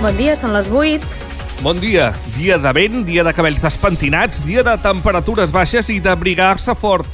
Bon dia, són les 8. Bon dia. Dia de vent, dia de cabells despentinats, dia de temperatures baixes i d'abrigar-se fort.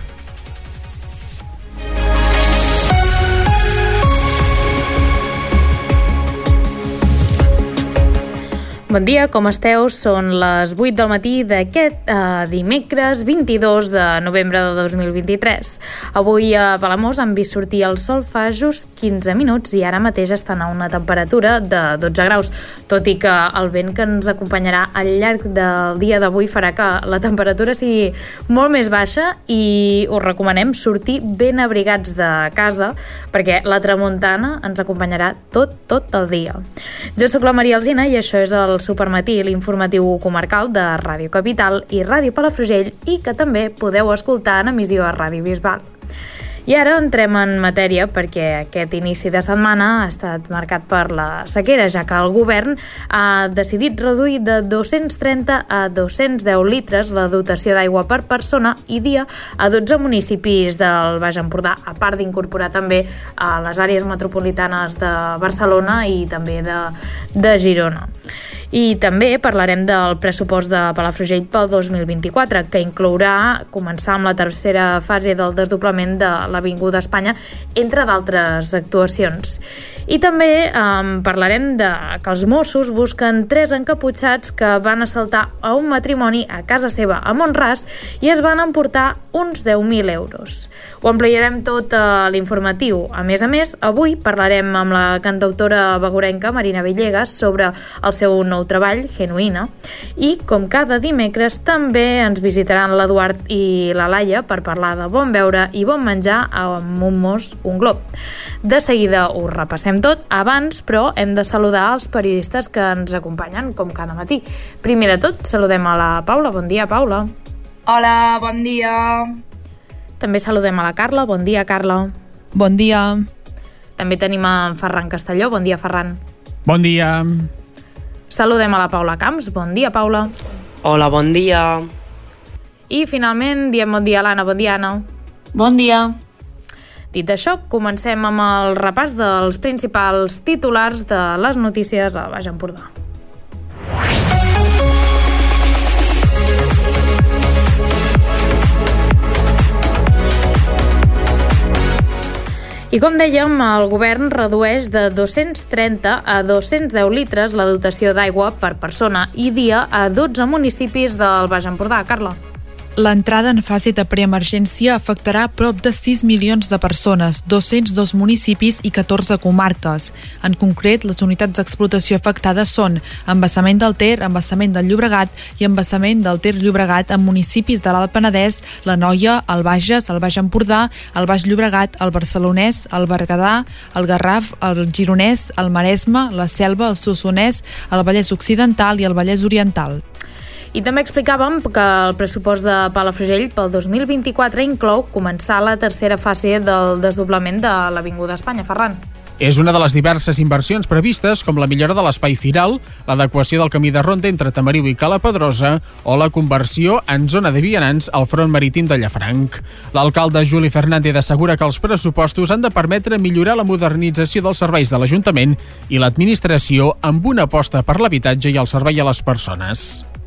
Bon dia, com esteu? Són les 8 del matí d'aquest dimecres 22 de novembre de 2023. Avui a Palamós han vist sortir el sol fa just 15 minuts i ara mateix estan a una temperatura de 12 graus, tot i que el vent que ens acompanyarà al llarg del dia d'avui farà que la temperatura sigui molt més baixa i us recomanem sortir ben abrigats de casa perquè la tramuntana ens acompanyarà tot el dia. Jo sóc la Maria Alsina i això és el Supermatí, l'informatiu comarcal de Ràdio Capital i Ràdio Palafrugell i que també podeu escoltar en emissió a Ràdio Bisbal. I ara entrem en matèria perquè aquest inici de setmana ha estat marcat per la sequera, ja que el govern ha decidit reduir de 230 a 210 litres la dotació d'aigua per persona i dia a 12 municipis del Baix Empordà, a part d'incorporar també a les àrees metropolitanes de Barcelona i també de Girona. I també parlarem del pressupost de Palafrugell pel 2024, que inclourà començar amb la tercera fase del desdoblament de l'Avinguda Espanya, entre d'altres actuacions. I també parlarem que els Mossos busquen 3 encaputxats que van assaltar a un matrimoni a casa seva a Mont-ras i es van emportar uns 10.000 euros. Ho ampliarem tot a l'informatiu. A més, avui parlarem amb la cantautora begurenca Marina Villegas sobre el seu nou treball, Genuïna, i com cada dimecres també ens visitaran l'Eduard i la Laia per parlar de bon beure i bon menjar amb un mos, un glob. De seguida ho repassem tot, abans però hem de saludar els periodistes que ens acompanyen com cada matí. Primer de tot saludem a la Paula. Bon dia, Paula. Hola, bon dia. També saludem a la Carla. Bon dia, Carla. Bon dia. També tenim en Ferran Castelló. Bon dia, Ferran. Bon dia. Saludem a la Paula Camps. Bon dia, Paula. Hola, bon dia. I finalment diem bon dia a l'Anna. Bon dia, Anna. Bon dia. Dit això, comencem amb el repàs dels principals titulars de les notícies al Baix Empordà. I com dèiem, el govern redueix de 230 a 210 litres la dotació d'aigua per persona i dia a 12 municipis del Baix Empordà. Carla. L'entrada en fase de preemergència afectarà prop de 6 milions de persones, 202 municipis i 14 comarques. En concret, les unitats d'explotació afectades són Embassament del Ter, Embassament del Llobregat i Embassament del Ter Llobregat en municipis de l'Alt Penedès, la Noia, el Bages, el Baix Empordà, el Baix Llobregat, el Barcelonès, el Berguedà, el Garraf, el Gironès, el Maresme, la Selva, el Solsonès, el Vallès Occidental i el Vallès Oriental. I també explicàvem que el pressupost de Palafrugell pel 2024 inclou començar la tercera fase del desdoblament de l'Avinguda Espanya. Ferran. És una de les diverses inversions previstes, com la millora de l'espai firal, l'adequació del camí de ronda entre Tamariu i Cala Pedrosa o la conversió en zona de vianants al front marítim de Llafranc. L'alcalde Juli Fernández assegura que els pressupostos han de permetre millorar la modernització dels serveis de l'Ajuntament i l'administració amb una aposta per l'habitatge i el servei a les persones.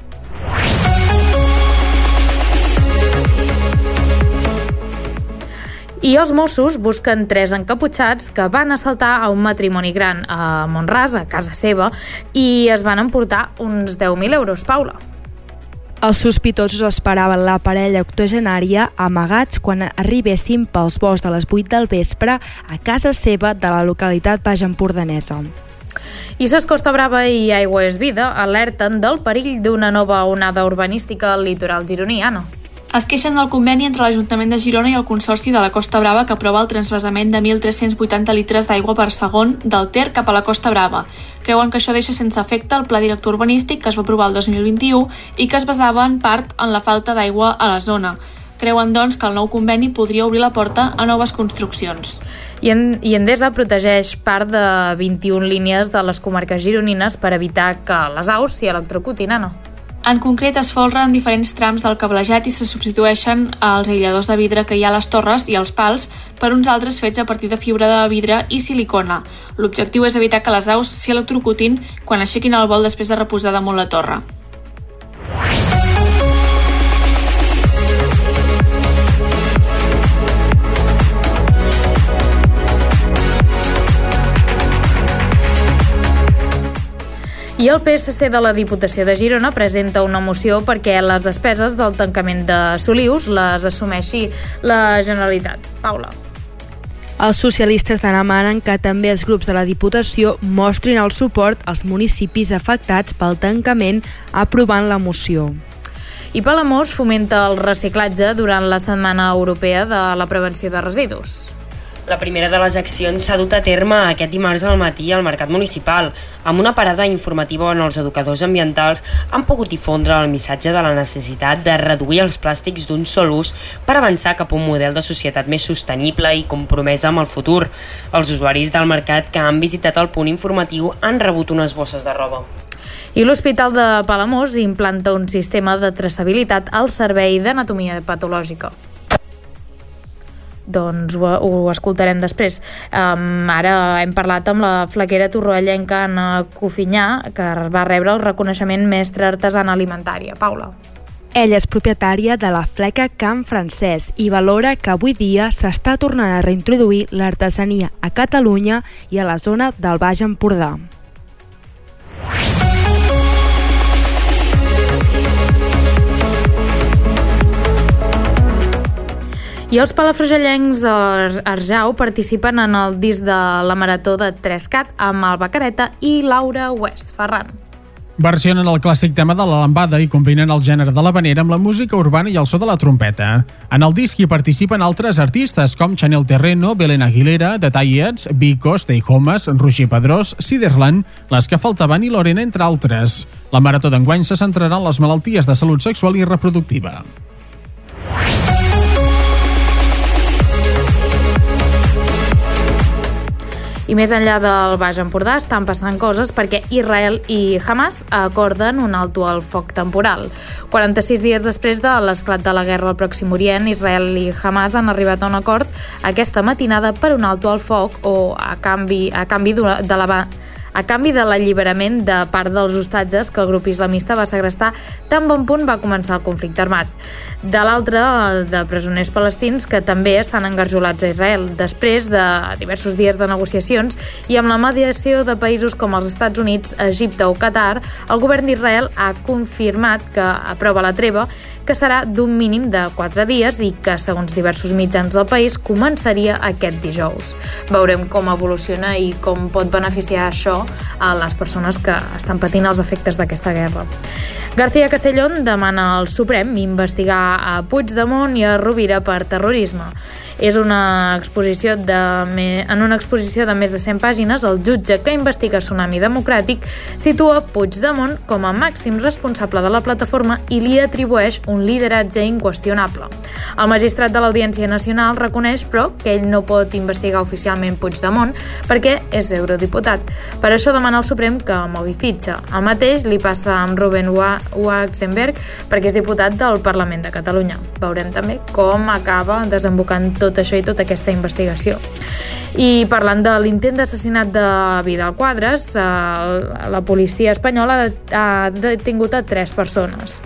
I els Mossos busquen 3 encaputxats que van assaltar a un matrimoni gran a Mont-ras, a casa seva, i es van emportar uns 10.000 euros. Paula. Els sospitosos esperaven la parella octogenària amagats quan arribessin pels volts de les 8 del vespre a casa seva de la localitat baix-empordanesa. I Ses Costa Brava i Aigua és Vida alerten del perill d'una nova onada urbanística al litoral gironí. Anna. Es queixen del conveni entre l'Ajuntament de Girona i el Consorci de la Costa Brava que aprova el transvasament de 1.380 litres d'aigua per segon del Ter cap a la Costa Brava. Creuen que això deixa sense efecte el pla director urbanístic que es va aprovar el 2021 i que es basava en part en la falta d'aigua a la zona. Creuen, doncs, que el nou conveni podria obrir la porta a noves construccions. I Endesa protegeix part de 21 línies de les comarques gironines per evitar que les aus s'hi electrocutin, Anna. En concret, es folren diferents trams del cablejat i se substitueixen els aïlladors de vidre que hi ha a les torres i els pals per uns altres fets a partir de fibra de vidre i silicona. L'objectiu és evitar que les aus s'hi electrocutin quan aixequin el vol després de reposar damunt la torre. I el PSC de la Diputació de Girona presenta una moció perquè les despeses del tancament de Solius les assumeixi la Generalitat. Paula. Els socialistes demanen que també els grups de la Diputació mostrin el suport als municipis afectats pel tancament aprovant la moció. I Palamós fomenta el reciclatge durant la Setmana Europea de la Prevenció de Residus. La primera de les accions s'ha dut a terme aquest dimarts al matí al Mercat Municipal. Amb una parada informativa on els educadors ambientals han pogut difondre el missatge de la necessitat de reduir els plàstics d'un sol ús per avançar cap a un model de societat més sostenible i compromesa amb el futur. Els usuaris del mercat que han visitat el punt informatiu han rebut unes bosses de roba. I l'Hospital de Palamós implanta un sistema de traçabilitat al Servei d'Anatomia Patològica. Doncs ho escoltarem després. Ara hem parlat amb la flequera torroellenca Anna Cofinyà, que va rebre el reconeixement mestre artesana alimentària. Paula. Ella és propietària de la fleca Can Francès i valora que avui dia s'està tornant a reintroduir l'artesania a Catalunya i a la zona del Baix Empordà. I els palafrugellencs Arjau participen en el disc de la Marató de 3CAT amb Alba Careta i Laura West. Ferran. Versionen el clàssic tema de la lambada i combinen el gènere de l'havanera amb la música urbana i el so de la trompeta. En el disc hi participen altres artistes com Chanel Terreno, Belén Aguilera, The Tallets, Vico, Stay Homes, Roger Pedrós, Siderland, Les que faltaven i Lorena, entre altres. La Marató d'enguany se centrarà en les malalties de salut sexual i reproductiva. I més enllà del Baix Empordà estan passant coses perquè Israel i Hamas acorden un alto al foc temporal. 46 dies després de l'esclat de la guerra al Pròxim Orient, Israel i Hamas han arribat a un acord aquesta matinada per un alto al foc o a canvi de l'alliberament de part dels hostatges que el grup islamista va segrestar tan bon punt va començar el conflicte armat. De l'altra, de presoners palestins que també estan engarjolats a Israel. Després de diversos dies de negociacions i amb la mediació de països com els Estats Units, Egipte o Qatar, el govern d'Israel ha confirmat que aprova la treva, que serà d'un mínim de 4 dies i que, segons diversos mitjans del país, començaria aquest dijous. Veurem com evoluciona i com pot beneficiar això a les persones que estan patint els efectes d'aquesta guerra. García Castellón demana al Suprem investigar a Puigdemont i a Rovira per terrorisme. És en una exposició de més de 100 pàgines, el jutge que investiga Tsunami Democràtic situa Puigdemont com a màxim responsable de la plataforma i li atribueix un lideratge inqüestionable. El magistrat de l'Audiència Nacional reconeix, però, que ell no pot investigar oficialment Puigdemont perquè és eurodiputat. Per això demana al Suprem que mogui fitxa. El mateix li passa amb Ruben Waxenberg perquè és diputat del Parlament de Catalunya. Veurem també com acaba desembocant tot això i tota aquesta investigació. I parlant de l'intent d'assassinat de Vidal Quadras, la policia espanyola ha detingut a 3 persones.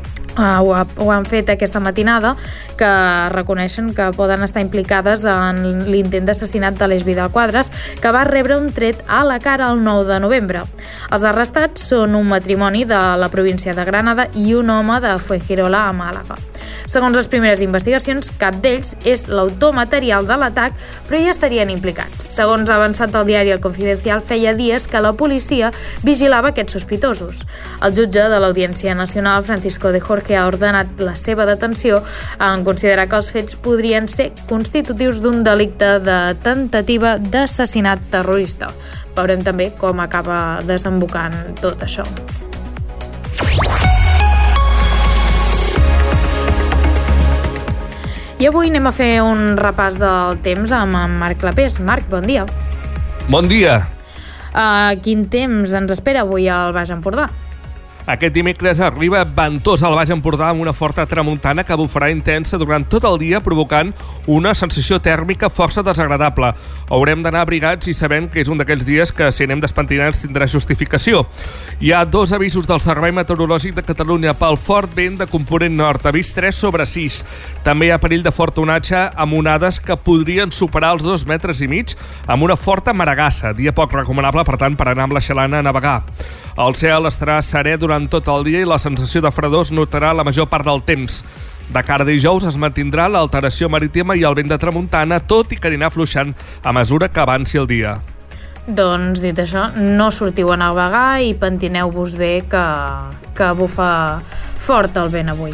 Ho han fet aquesta matinada, que reconeixen que poden estar implicades en l'intent d'assassinat de l'Eix Vidal Quadras, que va rebre un tret a la cara el 9 de novembre. Els arrestats són un matrimoni de la província de Granada i un home de Fuengirola a Màlaga. Segons les primeres investigacions, cap d'ells és l'autor material de l'atac, però hi estarien implicats. Segons ha avançat el diari El Confidencial, feia dies que la policia vigilava aquests sospitosos. El jutge de l'Audiència Nacional, Francisco de Jorge, ha ordenat la seva detenció en considerar que els fets podrien ser constitutius d'un delicte de tentativa d'assassinat terrorista. Veurem també com acaba desembocant tot això. I avui anem a fer un repàs del temps amb en Marc Clapés. Marc, bon dia. Bon dia. Quin temps ens espera avui al Baix Empordà? Aquest dimecres arriba ventós al Baix Empordà amb una forta tramuntana que bufarà intensa durant tot el dia, provocant una sensació tèrmica força desagradable. Haurem d'anar abrigats i sabent que és un d'aquells dies que, si anem despentinats, tindrà justificació. Hi ha 2 avisos del Servei Meteorològic de Catalunya pel fort vent de component nord, avís 3/6. També hi ha perill de fort onatge amb onades que podrien superar els 2,5 metres amb una forta maragassa, dia poc recomanable, per tant, per anar amb la xalana a navegar. El cel estarà serè durant tot el dia i la sensació de fredor es notarà la major part del temps. De cara a dijous es mantindrà l'alteració marítima i el vent de tramuntana, tot i que anirà afluixant a mesura que avanci el dia. Doncs, dit això, no sortiu a navegar i pentineu-vos bé que bufa fort el vent avui.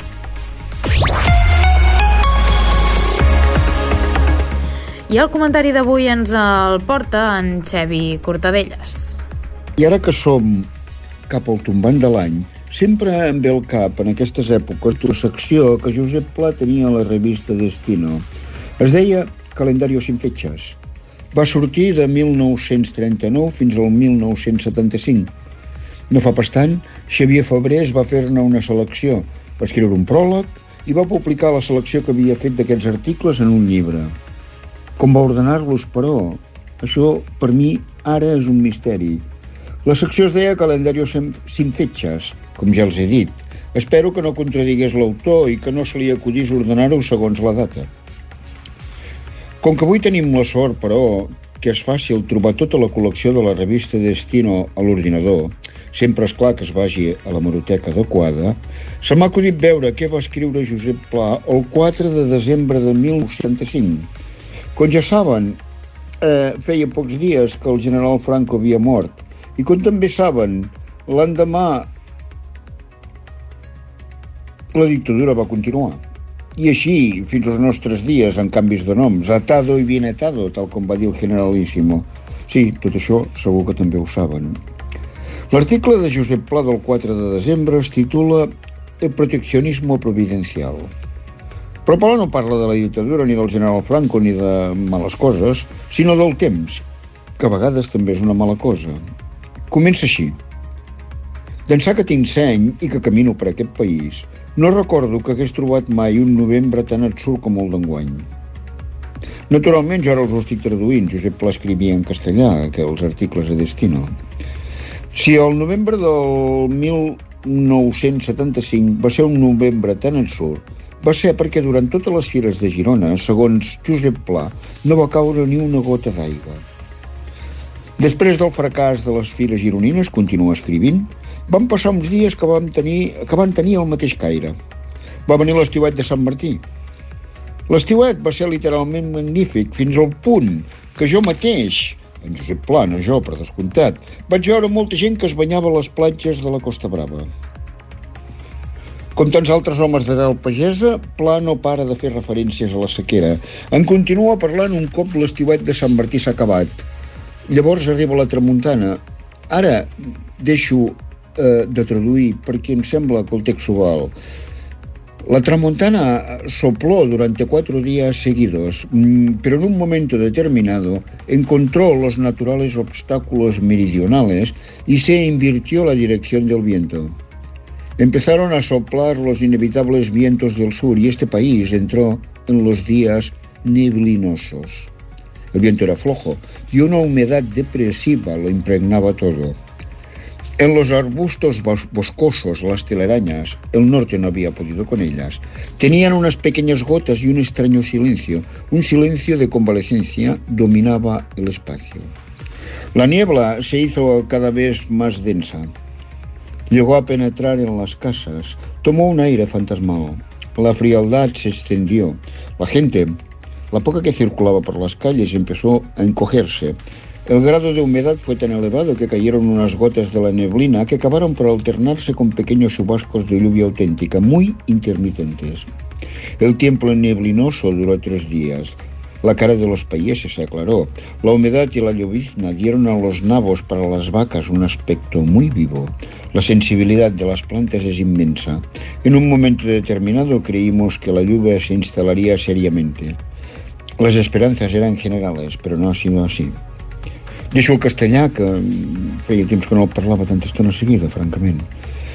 I el comentari d'avui ens el porta en Xevi Cortadelles. I ara que som cap al tombant de l'any, sempre em ve al cap en aquestes èpoques una secció que Josep Pla tenia a la revista Destino. Es deia Calendario sin fechas. Va sortir de 1939 fins al 1975. No fa pas tant, Xavier Fabrés va fer-ne una selecció, va escriure un pròleg i va publicar la selecció que havia fet d'aquests articles en un llibre. Com va ordenar-los, però? Això, per mi, ara és un misteri. La secció es deia Calendario sin fechas, com ja els he dit. Espero que no contradigués l'autor i que no se li acudís ordenar-ho segons la data. Com que avui tenim la sort, però, que és fàcil trobar tota la col·lecció de la revista Destino a l'ordinador, sempre és clar que es vagi a la hemeroteca adequada, se m'ha acudit veure què va escriure Josep Pla el 4 de desembre de 1975. Com ja saben, feia pocs dies que el general Franco havia mort, i com també saben, l'endemà la dictadura va continuar. I així, fins als nostres dies, en canvis de noms, atado y bien atado, tal com va dir el generalíssimo. Sí, tot això segur que també ho saben. L'article de Josep Pla del 4 de desembre es titula El proteccionismo providencial. Però Pla no parla de la dictadura, ni del general Franco, ni de males coses, sinó del temps, que a vegades també és una mala cosa. Comença així. D'ençà que tinc seny i que camino per aquest país, no recordo que hagués trobat mai un novembre tan absurd com el d'enguany. Naturalment, jo ara els ho estic traduint. Josep Pla escrivia en castellà, els articles de Destino. Si el novembre del 1975 va ser un novembre tan absurd, va ser perquè durant totes les fires de Girona, segons Josep Pla, no va caure ni una gota d'aigua. Després del fracàs de les fires gironines, continua escrivint, van passar uns dies que van tenir el mateix caire. Va venir l'estiuet de Sant Martí. L'estiuet va ser literalment magnífic, fins al punt que jo mateix, en Josep Pla, no jo, per descomptat, vaig veure molta gent que es banyava a les platges de la Costa Brava. Com tants altres homes d'arrel pagesa, Pla no para de fer referències a la sequera. En continua parlant un cop l'estiuet de Sant Martí s'ha acabat. Llavors arriba la tramuntana. Ara deixo de traduir perquè em sembla que el text ho val. La tramontana sopló durante 4 días seguidos, pero en un momento determinado encontró los naturales obstáculos meridionales y se invirtió la dirección del viento. Empezaron a soplar los inevitables vientos del sur y este país entró en los días neblinosos. El viento era flojo y una humedad depresiva lo impregnaba todo. En los arbustos boscosos, las telarañas, el norte no había podido con ellas, tenían unas pequeñas gotas y un extraño silencio. Un silencio de convalescencia dominaba el espacio. La niebla se hizo cada vez más densa. Llegó a penetrar en las casas. Tomó un aire fantasmal. La frialdad se extendió. La gente, la poca que circulaba por las calles, empezó a encogerse. El grado de humedad fue tan elevado que cayeron unas gotas de la neblina que acabaron por alternarse con pequeños chubascos de lluvia auténtica, muy intermitentes. El tiempo neblinoso duró 3 días. La cara de los países se aclaró. La humedad y la llovizna dieron a los nabos para las vacas un aspecto muy vivo. La sensibilidad de las plantas es inmensa. En un momento determinado creímos que la lluvia se instalaría seriamente. Las esperanzas eran generales, pero no ha sido así. Deixo el castellà, que feia temps que no el parlava tanta estona seguida, francament.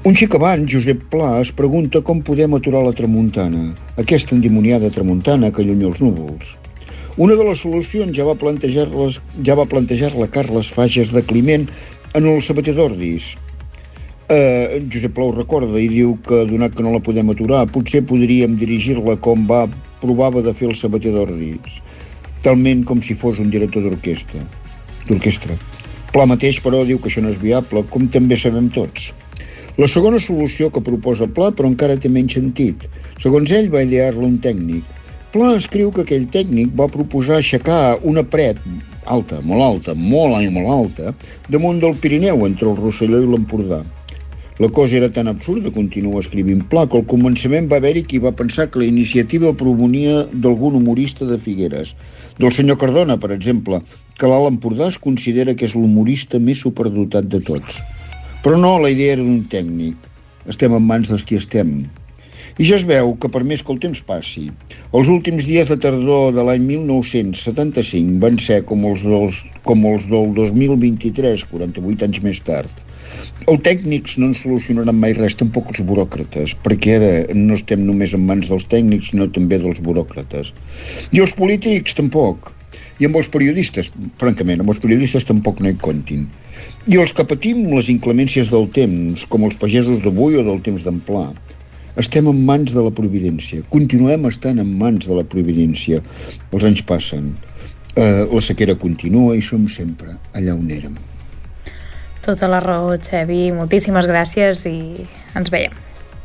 Un xic abans, Josep Pla es pregunta com podem aturar la tramuntana, aquesta endimoniada tramuntana que allunya els núvols. Una de les solucions ja va plantejar-la Carles Fages de Climent en el Sabater d'Ordis. Josep Pla ho recorda i diu que, donat que no la podem aturar, potser podríem dirigir-la com provava de fer el Sabater d'Ordis, talment com si fos un director d'orquestra. Pla mateix, però, diu que això no és viable, com també sabem tots. La segona solució que proposa Pla, però encara té menys sentit. Segons ell, va idear-la un tècnic. Pla escriu que aquell tècnic va proposar aixecar una paret alta, molt alta, damunt del Pirineu, entre el Rosselló i l'Empordà. La cosa era tan absurda, continua escrivint Pla, que al començament va haver-hi qui va pensar que la iniciativa provenia d'algun humorista de Figueres. Del senyor Cardona, per exemple, que l'Alt Empordà es considera que és l'humorista més superdotat de tots. Però no, la idea era d'un tècnic. Estem en mans dels qui estem. I ja es veu que per més que el temps passi, els últims dies de tardor de l'any 1975 van ser com els del 2023, 48 anys més tard. Els tècnics no ens solucionaran mai res, tampoc els buròcrates, perquè ara no estem només en mans dels tècnics, sinó també dels buròcrates. I els polítics tampoc. I amb els periodistes, francament, amb els periodistes tampoc no hi comptin. I els que patim les inclemències del temps, com els pagesos d'avui o del temps d'en Pla, estem en mans de la providència. Continuem estant en mans de la providència. Els anys passen, la sequera continua i som sempre allà on érem. Tota la raó, Xevi. Moltíssimes gràcies i ens veiem.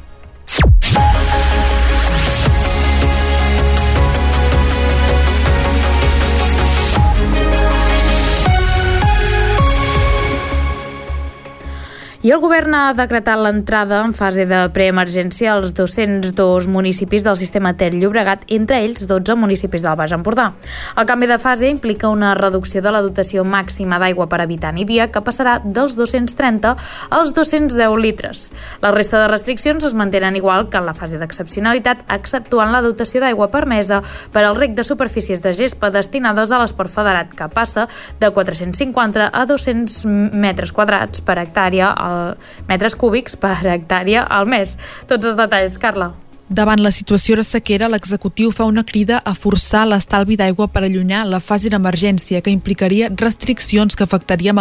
I el govern ha decretat l'entrada en fase de preemergència als 202 municipis del sistema Ter-Llobregat, entre ells 12 municipis del Baix Empordà. El canvi de fase implica una reducció de la dotació màxima d'aigua per habitant i dia, que passarà dels 230 als 210 litres. La resta de restriccions es mantenen igual que en la fase d'excepcionalitat, exceptuant la dotació d'aigua permesa per al reg de superfícies de gespa destinades a l'esport federat, que passa de 450 a 200 metres quadrats per hectàrea metres cúbics per hectàrea al mes. Tots els detalls, Carla. Davant la situació de sequera, l'executiu fa una crida a forçar l'estalvi d'aigua per allunyar la fase d'emergència, que implicaria restriccions que afectarien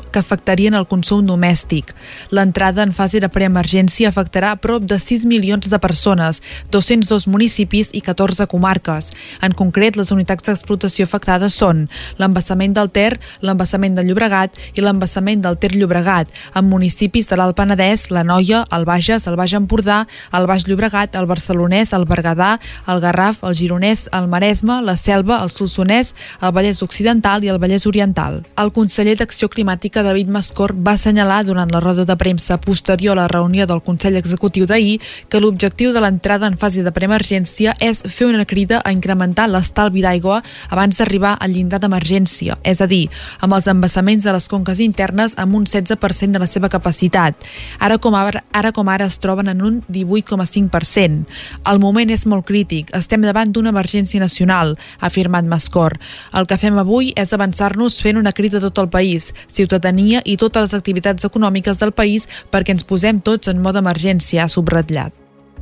el consum domèstic. L'entrada en fase de preemergència afectarà a prop de 6 milions de persones, 202 municipis i 14 comarques. En concret, les unitats d'explotació afectades són l'embassament del Ter, l'embassament del Llobregat i l'embassament del Ter-Llobregat, amb municipis de l'Alt Penedès, l'Anoia, el Bages, el Baix Empordà, el Baix Llobregat, el Barcelonès, el Berguedà, el Garraf, el Gironès, el Maresme, la Selva, el Solsonès, el Vallès Occidental i el Vallès Oriental. El conseller d'Acció Climàtica, David Mascort, va assenyalar durant la roda de premsa posterior a la reunió del Consell Executiu d'ahir que l'objectiu de l'entrada en fase de preemergència és fer una crida a incrementar l'estalvi d'aigua abans d'arribar al llindar d'emergència, és a dir, amb els embassaments de les conques internes amb un 16% de la seva capacitat. Ara com ara es troben en un 18,5%. El moment és molt crític, estem davant d'una emergència nacional, ha afirmat Mascort. El que fem avui és avançar-nos fent una crida a tot el país, ciutadania i totes les activitats econòmiques del país perquè ens posem tots en mode emergència, ha subratllat.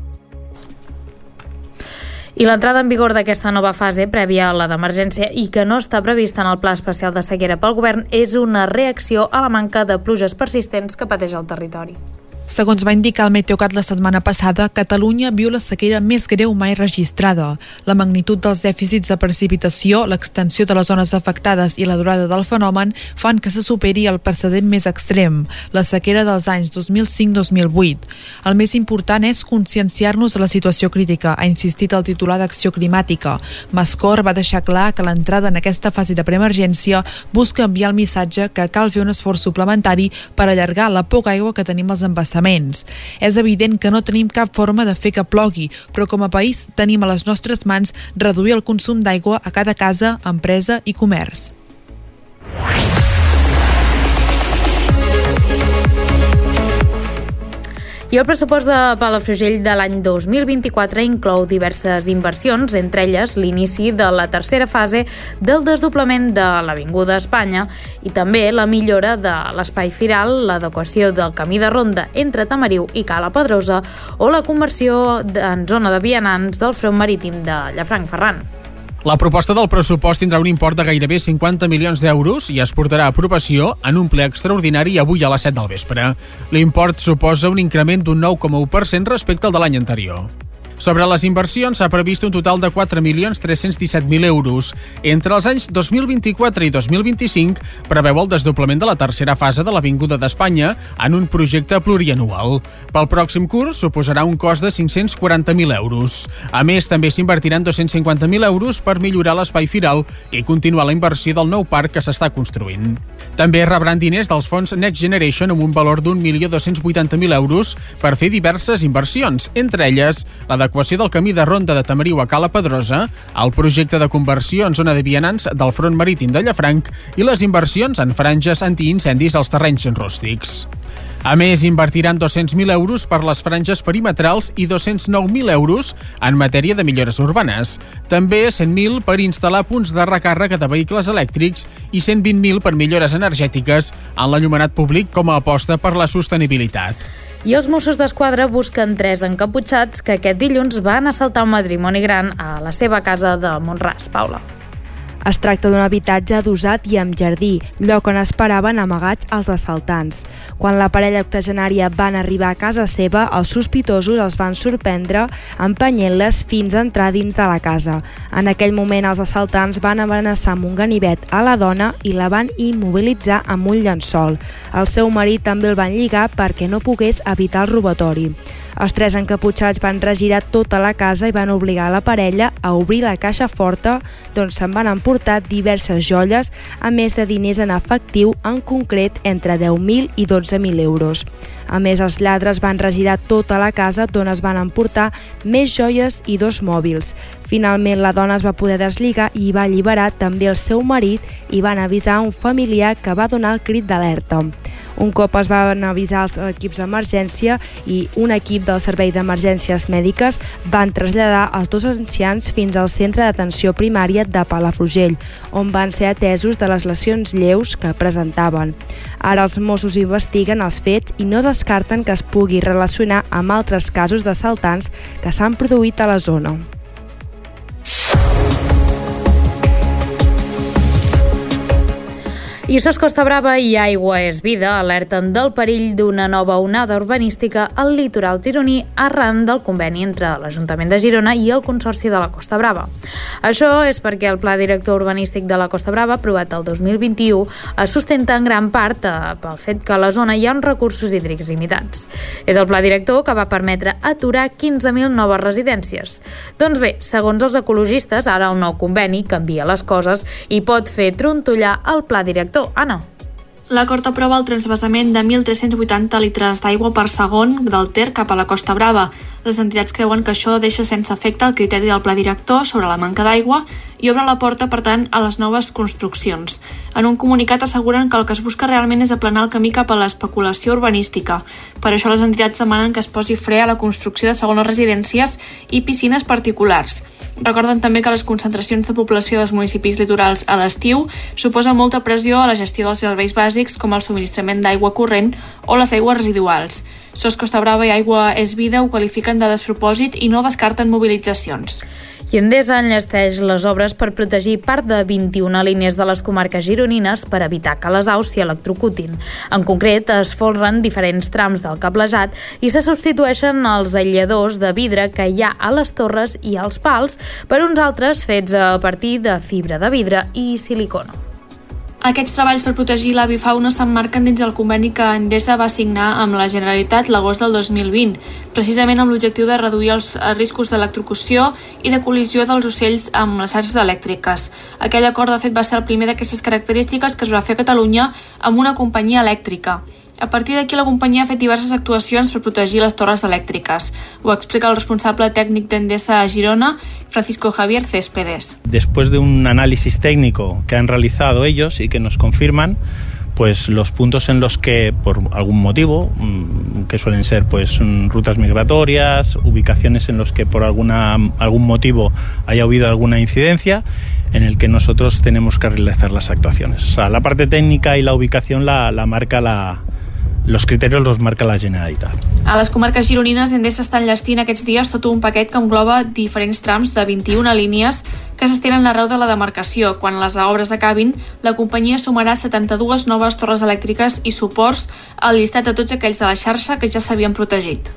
I l'entrada en vigor d'aquesta nova fase, prèvia a la d'emergència i que no està prevista en el Pla Especial de Sequera pel Govern, és una reacció a la manca de pluges persistents que pateix el territori. Segons va indicar el Meteocat la setmana passada, Catalunya viu la sequera més greu mai registrada. La magnitud dels dèficits de precipitació, l'extensió de les zones afectades i la durada del fenomen fan que se superi el precedent més extrem, la sequera dels anys 2005-2008. El més important és conscienciar-nos de la situació crítica, ha insistit el titular d'Acció Climàtica. Mascort va deixar clar que l'entrada en aquesta fase de preemergència busca enviar el missatge que cal fer un esforç suplementari per allargar la poca aigua que tenim als embassaments. És evident que no tenim cap forma de fer que plogui, però com a país tenim a les nostres mans reduir el consum d'aigua a cada casa, empresa i comerç. I el pressupost de Palafrugell de l'any 2024 inclou diverses inversions, entre elles l'inici de la tercera fase del desdoblament de l'Avinguda Espanya i també la millora de l'espai firal, l'adequació del camí de ronda entre Tamariu i Cala Pedrosa o la conversió en zona de vianants del front marítim de Llafranc-Ferran. La proposta del pressupost tindrà un import de gairebé 50 milions d'euros i es portarà a aprovació en un ple extraordinari avui a les 7 del vespre. L'import suposa un increment d'un 9,1% respecte al de l'any anterior. Sobre les inversions s'ha previst un total de 4.317.000 euros. Entre els anys 2024 i 2025 preveu el desdoblament de la tercera fase de l'Avinguda d'Espanya en un projecte plurianual. Pel pròxim curs suposarà un cost de 540.000 euros. A més, també s'invertiran 250.000 euros per millorar l'espai firal i continuar la inversió del nou parc que s'està construint. També rebran diners dels fons Next Generation amb un valor d'1.280.000 euros per fer diverses inversions, entre elles l'adequació del camí de ronda de Tamariu a Cala Pedrosa, el projecte de conversió en zona de vianants del front marítim de Llafranc i les inversions en franges antiincendis als terrenys rústics. A més, invertiran 200.000 euros per les franges perimetrals i 209.000 euros en matèria de millores urbanes. També 100.000 per instal·lar punts de recàrrega de vehicles elèctrics i 120.000 per millores energètiques en l'enllumenat públic com a aposta per la sostenibilitat. I els Mossos d'Esquadra busquen 3 encaputxats que aquest dilluns van assaltar un matrimoni gran a la seva casa de Mont-ras. Paula. Es tracta d'un habitatge adossat i amb jardí, lloc on esperaven amagats els assaltants. Quan la parella octogenària van arribar a casa seva, els sospitosos els van sorprendre empenyent-les fins a entrar dins de la casa. En aquell moment, els assaltants van amenaçar amb un ganivet a la dona i la van immobilitzar amb un llençol. El seu marit també el van lligar perquè no pogués evitar el robatori. Els 3 encaputxats van regirar tota la casa i van obligar la parella a obrir la caixa forta, d'on se'n van emportar diverses joies, a més de diners en efectiu, en concret entre 10.000 i 12.000 euros. A més, els lladres van regirar tota la casa, d'on es van emportar més joies i 2 mòbils. Finalment, la dona es va poder deslligar i va alliberar també el seu marit i van avisar un familiar que va donar el crit d'alerta. Un cop es van avisar els equips d'emergència i un equip del Servei d'Emergències Mèdiques van traslladar els 2 ancians fins al centre d'atenció primària de Palafrugell, on van ser atesos de les lesions lleus que presentaven. Ara els Mossos investiguen els fets i no descarten que es pugui relacionar amb altres casos d'assaltants que s'han produït a la zona. I SOS Costa Brava i Aigua és Vida alerten del perill d'una nova onada urbanística al litoral gironí arran del conveni entre l'Ajuntament de Girona i el Consorci de la Costa Brava. Això és perquè el Pla Director Urbanístic de la Costa Brava, aprovat el 2021, es sustenta en gran part pel fet que a la zona hi ha uns recursos hídrics limitats. És el Pla Director que va permetre aturar 15.000 noves residències. Doncs bé, segons els ecologistes, ara el nou conveni canvia les coses i pot fer trontollar el Pla Director. Anna. L'acord aprova el transvasament de 1.380 litres d'aigua per segon del Ter cap a la Costa Brava. Les entitats creuen que això deixa sense efecte el criteri del pla director sobre la manca d'aigua i obre la porta, per tant, a les noves construccions. En un comunicat asseguren que el que es busca realment és aplanar el camí cap a l'especulació urbanística. Per això les entitats demanen que es posi fre a la construcció de segones residències i piscines particulars. Recorden també que les concentracions de població dels municipis litorals a l'estiu suposen molta pressió a la gestió dels serveis bàsics com el subministrament d'aigua corrent o les aigües residuals. SOS Costa Brava i Aigua és Vida ho qualifiquen de despropòsit i no descarten mobilitzacions. I Endesa enllesteix les obres per protegir part de 21 línies de les comarques gironines per evitar que les aus s'hi electrocutin. En concret, es folren diferents trams del cablejat i se substitueixen els aïlladors de vidre que hi ha a les torres i als pals per uns altres fets a partir de fibra de vidre i silicona. Aquests treballs per protegir l'avifauna s'emmarquen dins del conveni que Endesa va signar amb la Generalitat l'agost del 2020, precisament amb l'objectiu de reduir els riscos d'electrocució i de col·lisió dels ocells amb les xarxes elèctriques. Aquell acord, de fet, va ser el primer d'aquestes característiques que es va fer a Catalunya amb una companyia elèctrica. A partir d'aquí, la companyia ha fet diverses actuacions per protegir les torres elèctriques. Ho explica el responsable técnico de Endesa a Girona, Francisco Javier Céspedes. Después de un análisis técnico que han realizado ellos y que nos confirman, pues los puntos en los que por algún motivo, que suelen ser pues rutas migratorias, ubicaciones en los que por algún motivo haya habido alguna incidencia, en el que nosotros tenemos que realizar las actuacions. O sea, la parte técnica y la ubicación los criteris los marca la Generalitat. A les comarques gironines, Endesa està enllestint aquests dies tot un paquet que engloba diferents trams de 21 línies que s'estenen arreu de la demarcació. Quan les obres acabin, la companyia sumarà 72 noves torres elèctriques i suports al llistat de tots aquells de la xarxa que ja s'havien protegit.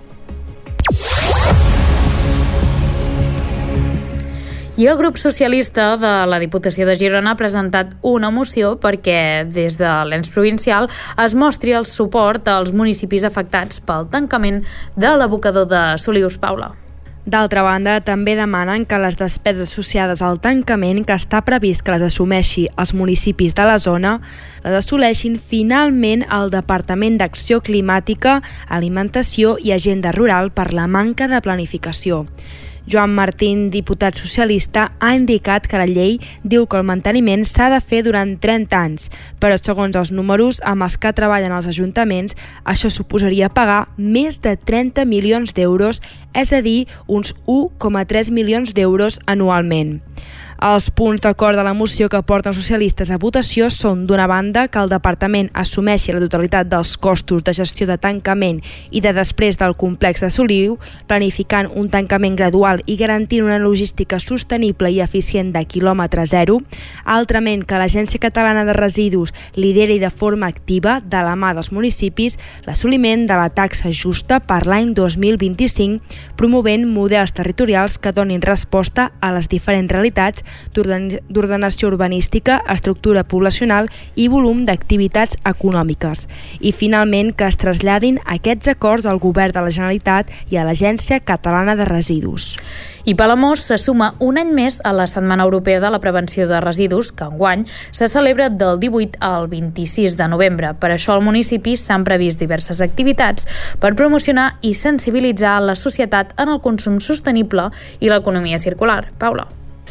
I el grup socialista de la Diputació de Girona ha presentat una moció perquè des de l'ens provincial es mostri el suport als municipis afectats pel tancament de l'abocador de Solius. Paula. D'altra banda, també demanen que les despeses associades al tancament que està previst que les assumeixi els municipis de la zona les assoleixin finalment el Departament d'Acció Climàtica, Alimentació i Agenda Rural per la manca de planificació. Joan Martín, diputat socialista, ha indicat que la llei diu que el manteniment s'ha de fer durant 30 anys, però segons els números amb els que treballen els ajuntaments, això suposaria pagar més de 30 milions d'euros, és a dir, uns 1,3 milions d'euros anualment. Els punts d'acord de la moció que porten socialistes a votació són, d'una banda, que el departament assumeixi la totalitat dels costos de gestió de tancament i de després del complex de Soliu, planificant un tancament gradual i garantint una logística sostenible i eficient de quilòmetre zero. Altrament, que l'Agència Catalana de Residus lideri de forma activa, de la mà dels municipis, l'assoliment de la taxa justa per l'any 2025, promovent models territorials que donin resposta a les diferents realitats d'ordenació urbanística, estructura poblacional i volum d'activitats econòmiques. I finalment que es traslladin aquests acords al Govern de la Generalitat i a l'Agència Catalana de Residus. I Palamós se suma un any més a la Setmana Europea de la Prevenció de Residus, que enguany se celebra del 18 al 26 de novembre. Per això al municipi s'han previst diverses activitats per promocionar i sensibilitzar la societat en el consum sostenible i l'economia circular. Paula.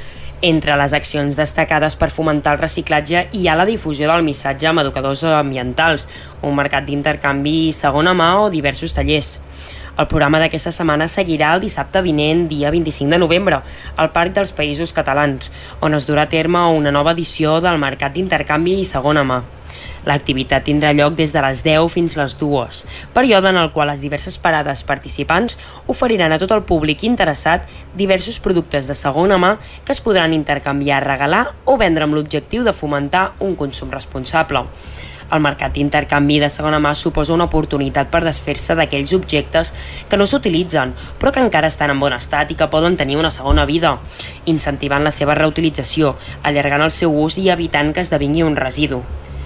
Entre les accions destacades per fomentar el reciclatge hi ha la difusió del missatge amb educadors ambientals, un mercat d'intercanvi segona mà o diversos tallers. El programa d'aquesta setmana seguirà el dissabte vinent, dia 25 de novembre, al Parc dels Països Catalans, on es durà a terme una nova edició del mercat d'intercanvi segona mà. L'activitat tindrà lloc des de les 10 fins a les 2, període en el qual les diverses parades participants oferiran a tot el públic interessat diversos productes de segona mà que es podran intercanviar, regalar o vendre amb l'objectiu de fomentar un consum responsable. El mercat d'intercanvi de segona mà suposa una oportunitat per desfer-se d'aquells objectes que no s'utilitzen, però que encara estan en bon estat i que poden tenir una segona vida, incentivant la seva reutilització, allargant el seu ús i evitant que esdevingui un residu.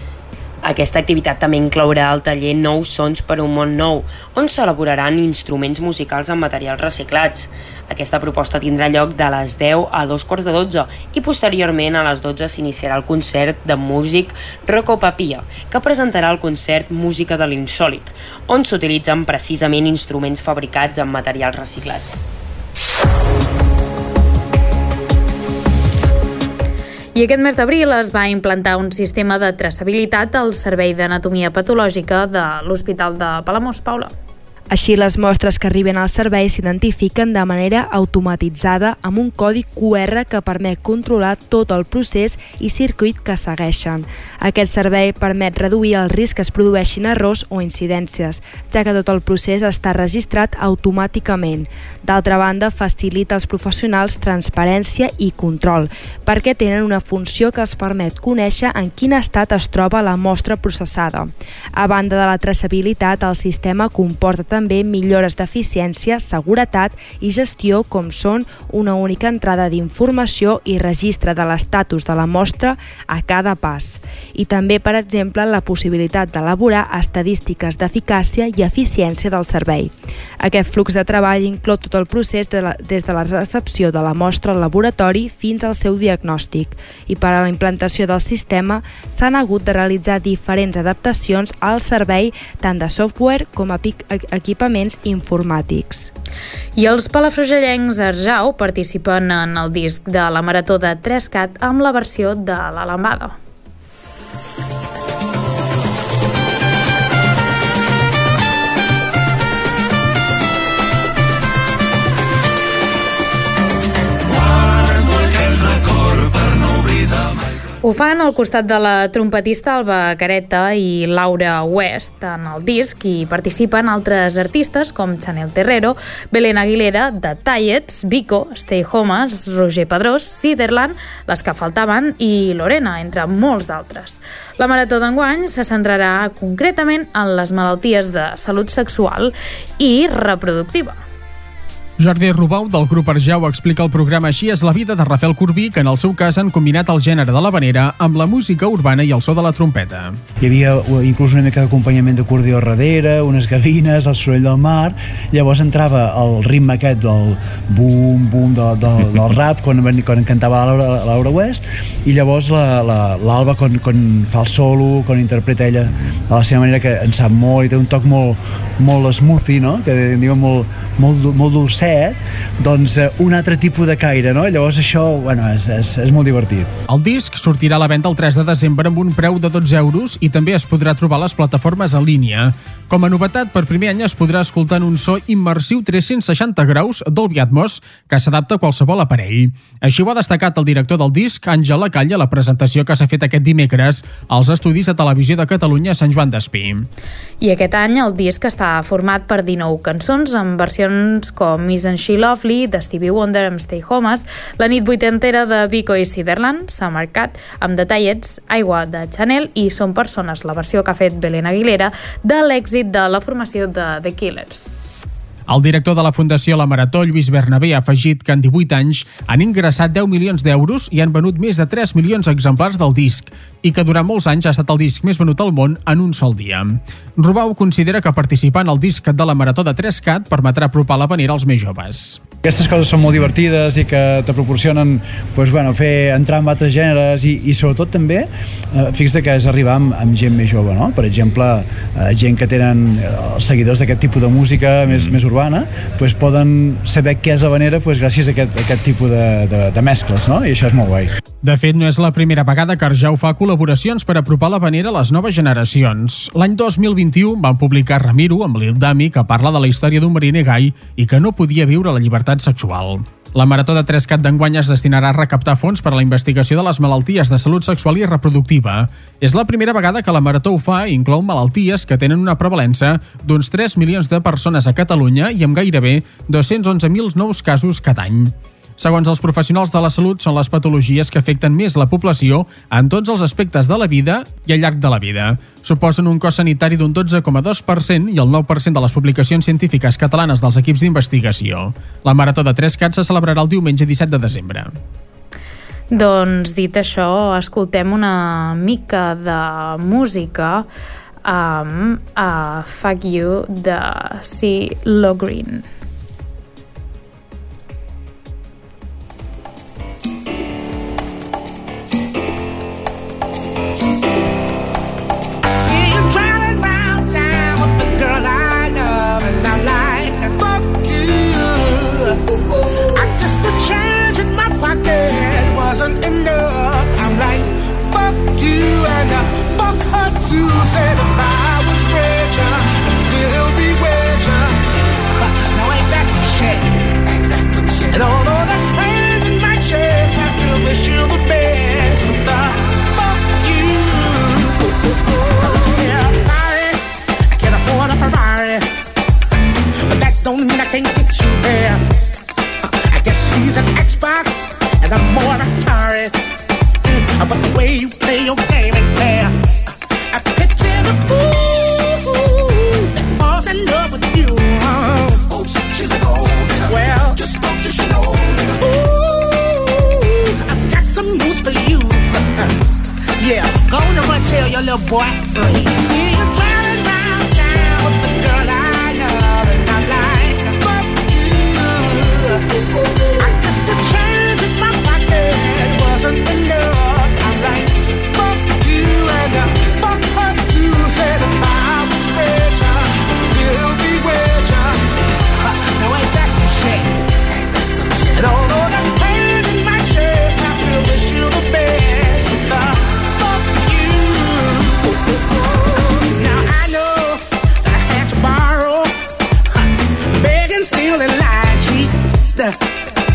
Aquesta activitat també inclourà el taller Nous Sons per un món nou, on s'elaboraran instruments musicals amb materials reciclats. Aquesta proposta tindrà lloc de les 10 a 2:45 i posteriorment a les 12 s'iniciarà el concert de músic Rocco Papia, que presentarà el concert Música de l'Insòlit, on s'utilitzen precisament instruments fabricats amb materials reciclats. I aquest mes d'abril es va implantar un sistema de traçabilitat al Servei d'Anatomia Patològica de l'Hospital de Palamós. Paula. Així, les mostres que arriben al servei s'identifiquen de manera automatitzada amb un codi QR que permet controlar tot el procés i circuit que segueixen. Aquest servei permet reduir el risc que es produeixin errors o incidències, ja que tot el procés està registrat automàticament. D'altra banda, facilita als professionals transparència i control, perquè tenen una funció que els permet conèixer en quin estat es troba la mostra processada. A banda de la traçabilitat, el sistema comporta també millores d'eficiència, seguretat i gestió, com són una única entrada d'informació i registre de l'estatus de la mostra a cada pas. I també, per exemple, la possibilitat d'elaborar estadístiques d'eficàcia i eficiència del servei. Aquest flux de treball inclou tot el procés des de la recepció de la mostra al laboratori fins al seu diagnòstic. I per a la implantació del sistema s'han hagut de realitzar diferents adaptacions al servei, tant de software com a equipaments informàtics. I els palafrugellencs Arjau participen en el disc de la Marató de 3CAT amb la versió de la lambada. fan al costat de la trompetista Alba Careta i Laura West. En el disc hi participen altres artistes com Chanel Terrero, Belén Aguilera, The Tallets, Vico, Stay Homes, Roger Pedrós, Ciderland, Les que faltaven i Lorena, entre molts d'altres. La marató d'enguany se centrarà concretament en les malalties de salut sexual i reproductiva. Jordi Rubau, del grup Arjau, explica el programa Així és la vida de Rafael Corbí, que en el seu cas han combinat el gènere de l'havanera amb la música urbana i el so de la trompeta. Hi havia inclús una mica d'acompanyament d'acordió darrere, unes gavines, el soroll del mar, llavors entrava el ritme aquest del bum-bum del rap quan cantava Laura West, i llavors l'Alba quan fa el solo, quan interpreta ella de la seva manera, que en sap molt i té un toc molt smoothie, no? Que diuen molt dolcet, doncs un altre tipus de caire, no? Llavors això, bueno, és molt divertit. El disc sortirà a la venda el 3 de desembre amb un preu de 12 euros i també es podrà trobar a les plataformes en línia. Com a novetat, per primer any es podrà escoltar en un so immersiu 360 graus Dolby Atmos que s'adapta a qualsevol aparell. Així ho ha destacat el director del disc, Àngel Lacalla, a la presentació que s'ha fet aquest dimecres als estudis de Televisió de Catalunya a Sant Joan d'Espí. I aquest any el disc està format per 19 cançons amb versions com Isn't She Lovely, de Stevie Wonder amb Stay Homes, La nit vuitantera de Vico i Ciderland, Summer Cat amb The Tallets, Aigua de Chanel i Som persones, la versió que ha fet Belén Aguilera de l'èxit de la formació de The Killers. El director de la Fundació La Marató, Lluís Bernabé, ha afegit que en 18 anys han ingressat 10 milions d'euros i han venut més de 3 milions exemplars del disc i que durant molts anys ha estat el disc més venut al món en un sol dia. Rubau considera que participar en el disc de la Marató de 3CAT permetrà apropar l'havanera als més joves. Aquestes coses són molt divertides i que te proporcionen fer entrar en altres gèneres i sobretot també fixa't que és arribar amb gent més jove, no? Per exemple, gent que tenen seguidors d'aquest tipus de música més urbana, poden saber què és l'havanera gràcies a aquest tipus de mescles, no? I això és molt guai. De fet, no és la primera vegada que Arjau fa col·laboracions per apropar l'havanera a les noves generacions. L'any 2021 van publicar Ramiro amb Lil Dami, que parla de la història d'un mariner gai i que no podia viure la llibertat sexual. La Marató de 3CAT d'enguany es destinarà a recaptar fons per a la investigació de les malalties de salut sexual i reproductiva. És la primera vegada que la Marató ho fa i inclou malalties que tenen una prevalença d'uns 3 milions de persones a Catalunya i amb gairebé 211.000 nous casos cada any. Segons els professionals de la salut, són les patologies que afecten més la població en tots els aspectes de la vida i al llarg de la vida. Suposen un cost sanitari d'un 12,2% i el 9% de les publicacions científiques catalanes dels equips d'investigació. La Marató de 3CAT se celebrarà el diumenge 17 de desembre. Doncs dit això, escoltem una mica de música amb Fuck You de CeeLo Green. Said if I was richer, I'd still be richer. Now ain't that some shit? And although that's pain in my chest, I still wish you the best. But the fuck you. Yeah, I'm sorry, I can't afford a Ferrari, but that don't mean I can't get you there. I guess he's an Xbox and I'm more Atari, but the way you play your game ain't fair. I picture the fool that falls in love with you. Oh, she's a gold digger. Well, just don't you know. Ooh, I've got some news for you. Yeah, go on and run tell your little boy free. See you driving around town with the girl I love, and I'm like, fuck you. I guess the change in my pocket wasn't enough. I'm like, fuck you and fuck her too. Said if I was richer, I'd still be richer. Now ain't that some shit? And although that's pain in my chest, I still wish you the best. But the fuck you. Now I know that I had to borrow, beg and steal and lie, cheat.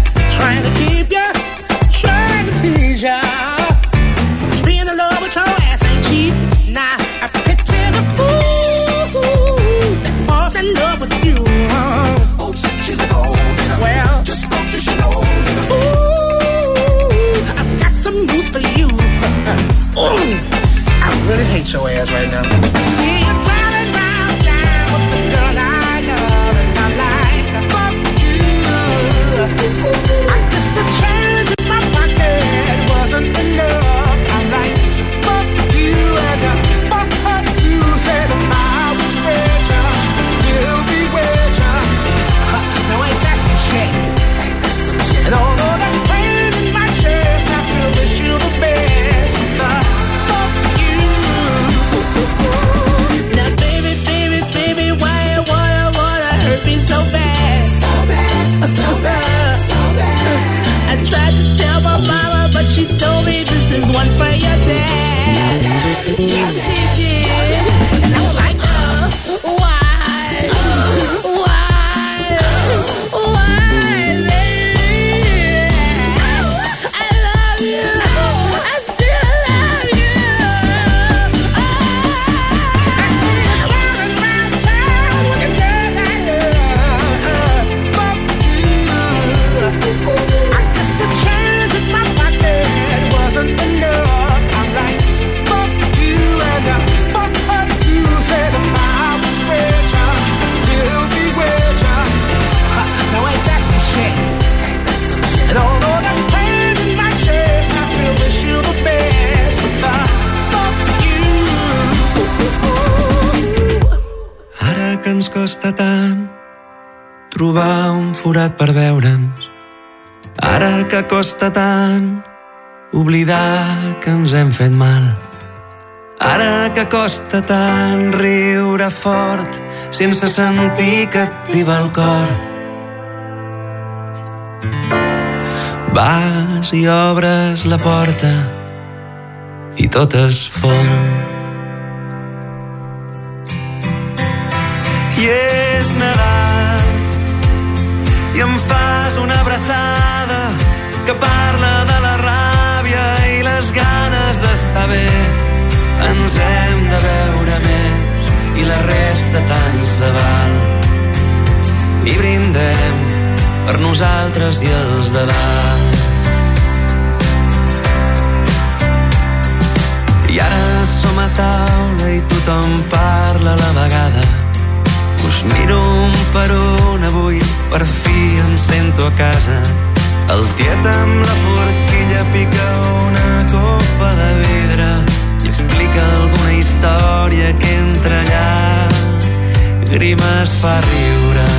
I really hate your ass right now. See you driving round town with the girl I love, and I'm like, fuck you. I guess the change in my pocket wasn't enough. I'm like, fuck you, and fuck her too. Said if I was richer, I'd still be richer. Now ain't that some shit? And although that's pain in my chest, I still wish you the best. Fuck you. Now baby, baby, baby, why you wanna hurt me so bad? So bad, so bad, so bad. I tried to tell my mama, but she told me this is one for your dad. Yeah, she did. And I was like, why? Ens costa tant trobar un forat per veure'ns. Ara que costa tant oblidar que ens hem fet mal. Ara que costa tant riure fort sense sentir que et tiba el cor. Vas i obres la porta i tot es fon. I és Nadal i em fas una abraçada que parla de la ràbia i les ganes d'estar bé. Ens hem de veure més i la resta tant se val. I brindem per nosaltres i els de dalt. I ara som a taula i tothom parla a la vegada. Us miro un per un avui, per fi em sento a casa. El tiet amb la forquilla pica una copa de vidre i explica alguna història que entre llàgrimes fa riure.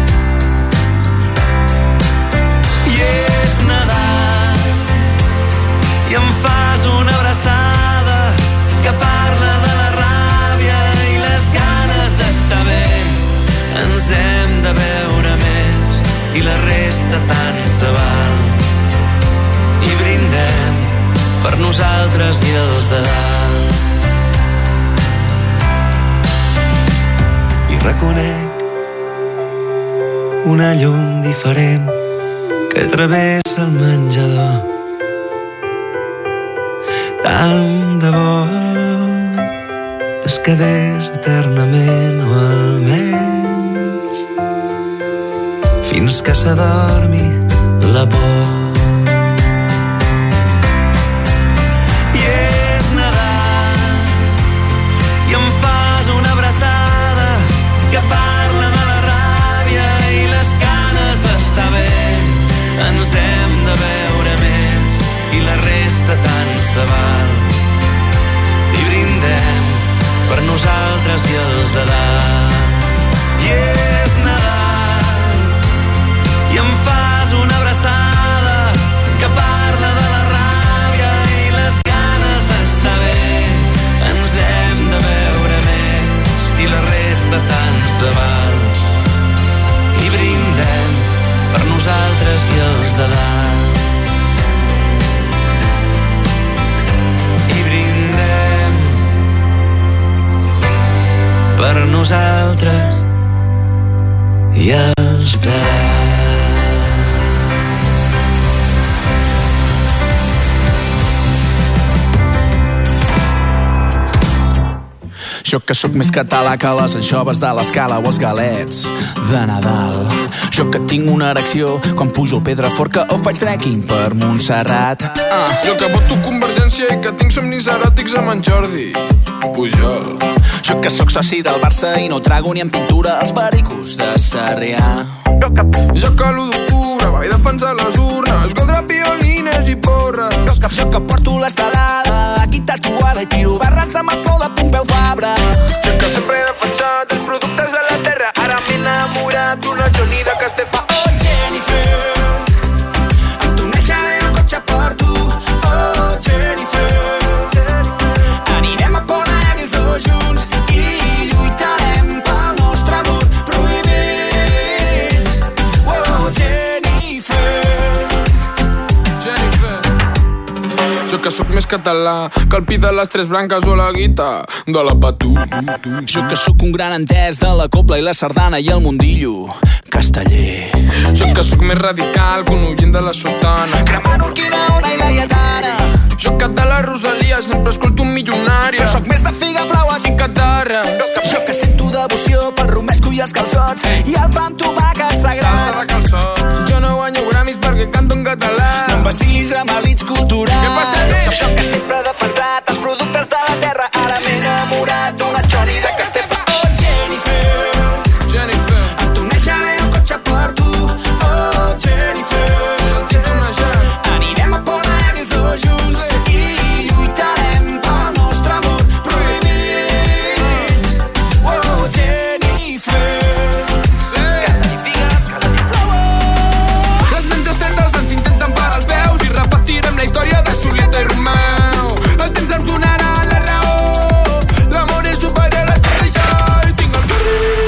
I és Nadal i em fas una abraçada que parla de la ràbia i les ganes d'estar bé. Ens hem de veure més i la resta tant se val. I brindem per nosaltres i els de dalt. I reconec una llum diferent que travessa el menjador. Tant de bo es quedés eternament o almenys fins que s'adormi la por. I és Nadal i em fas una abraçada que parla de la ràbia i les ganes d'estar bé. Ens hem de veure més i la resta tant se val. I brindem per nosaltres i els de dalt. I és Nadal i em fas una abraçada que parla de la ràbia i les ganes d'estar bé. Ens hem de veure més i la resta tant se val. I brindem per nosaltres i els de dalt. I brindem per nosaltres i els de dalt. Jo que sóc més català que les anxoves de l'Escala o els galets de Nadal. Jo que tinc una erecció quan pujo al Pedraforca o faig trekking per Montserrat. Jo que voto Convergència i que tinc somnis eròtics amb en Jordi Pujol. Jo que sóc soci del Barça i no trago ni en pintura els pericos de Sarrià. Jo que l'1 d'octubre vaig defensar les urnes contra piolines i porres. Jo que porto l'estelada aquí tatuada i tiro barres amb el flor de Pompeu Fabra. Jo que sempre he defensat els productes de la terra, ara m'he enamorat d'una Johnny de Castefa. Oh, Jennifer, em tornejaré el cotxe per tu. Oh, Jennifer, anirem a Pont Aeri els dos junts i lluitarem pel nostre amor prohibit. Oh, Jennifer. Jo que sóc més català que el pi de les tres branques o la guita de la Patú. Jo que sóc un gran entès de la copla i la sardana i el mundillo casteller. Jo que sóc més radical que un oient de la sotana, cremant Urquinaona i la Lletana. Jo que de la Rosalia sempre escolto un milionari. Jo sóc més de figa, flaues i catarres. Jo que sento devoció pel romesco i els calçots i el pa amb tomàquet sagrat. Jo no guanyo gramis perquè canto en català. No em vacilis amb elits culturals. Què passa, Jo que sempre he defensat els productes de la terra, ara m'he enamorat d'una Johnny de Castefa. Oh, Jennifer, em tornejaré el cotxe per tu. Oh, Jennifer, anirem a Pont Aeri els dos junts i lluitarem pel nostre amor prohibit. Oh, Jennifer. Les mentes tendres ens intenten parar els veus i repetirem la història de Julieta i Romeu. El temps ens donarà la raó, l'amor és superior a la terra i jo tinc el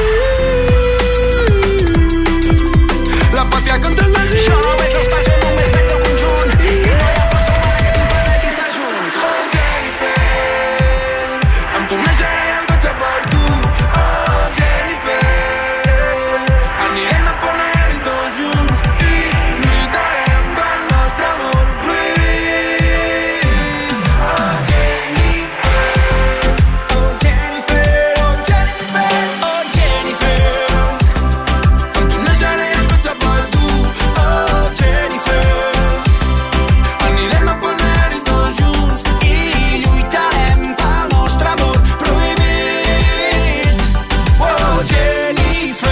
la pàtria contra la gent. Jo no veig els passos, només veig el conjunt i no hi ha persona que t'impedeixi estar junts. Oh, Jennifer, em tornejaré el cotxe per tu. Oh, Jennifer, anirem a Pont Aeri els dos junts i lluitarem pel nostre amor prohibit. Oh, Jennifer, Oh, Jennifer, oh, Jennifer, oh, Jennifer, em tornejaré el cotxe per tu. oh, Jennifer, Anirem a Pont Aeri els dos junts. i lluitarem pel nostre amor prohibit. Oh, Jennifer.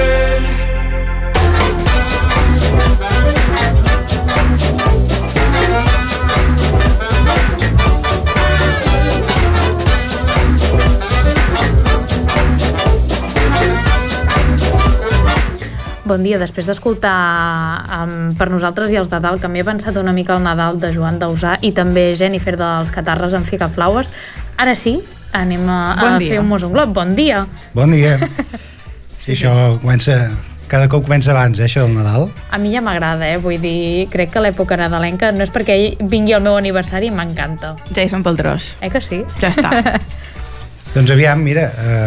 Bon dia, després d'escoltar per nosaltres i els de dalt, que m'he pensat una mica al Nadal de Joan Dausà i també Jennifer dels Catarres amb Ficaflaues. Ara sí, anem a fer un mos un glob. Bon dia! Bon dia! Sí, això comença... Cada cop comença abans, això del Nadal. A mi ja m'agrada, vull dir, crec que l'època nadalenca no és perquè vingui el meu aniversari, m'encanta. Ja hi som pel tros. Que sí? Ja està. Doncs aviam, mira...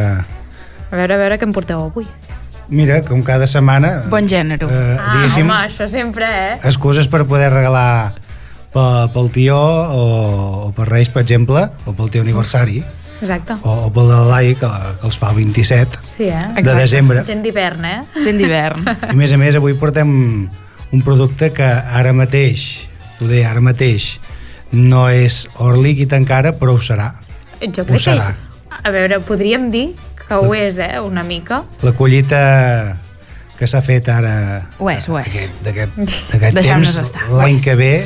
A veure què em porteu avui. Mira, com cada setmana... Bon gènere. Home, això sempre, excuses per poder regalar pel tio o per Reis, per exemple, o pel teu aniversari. Exacte. O pel de l'Elai, que els fa el 27 de desembre. Gent d'hivern, Gent d'hivern. I a més, avui portem un producte que ara mateix, t'ho deia, ara mateix, no és or líquid encara, però ho serà. Jo crec que... A veure, podríem dir que ho és, una mica. La collita que s'ha fet ara... Ho és. D'aquest temps, l'any que ve,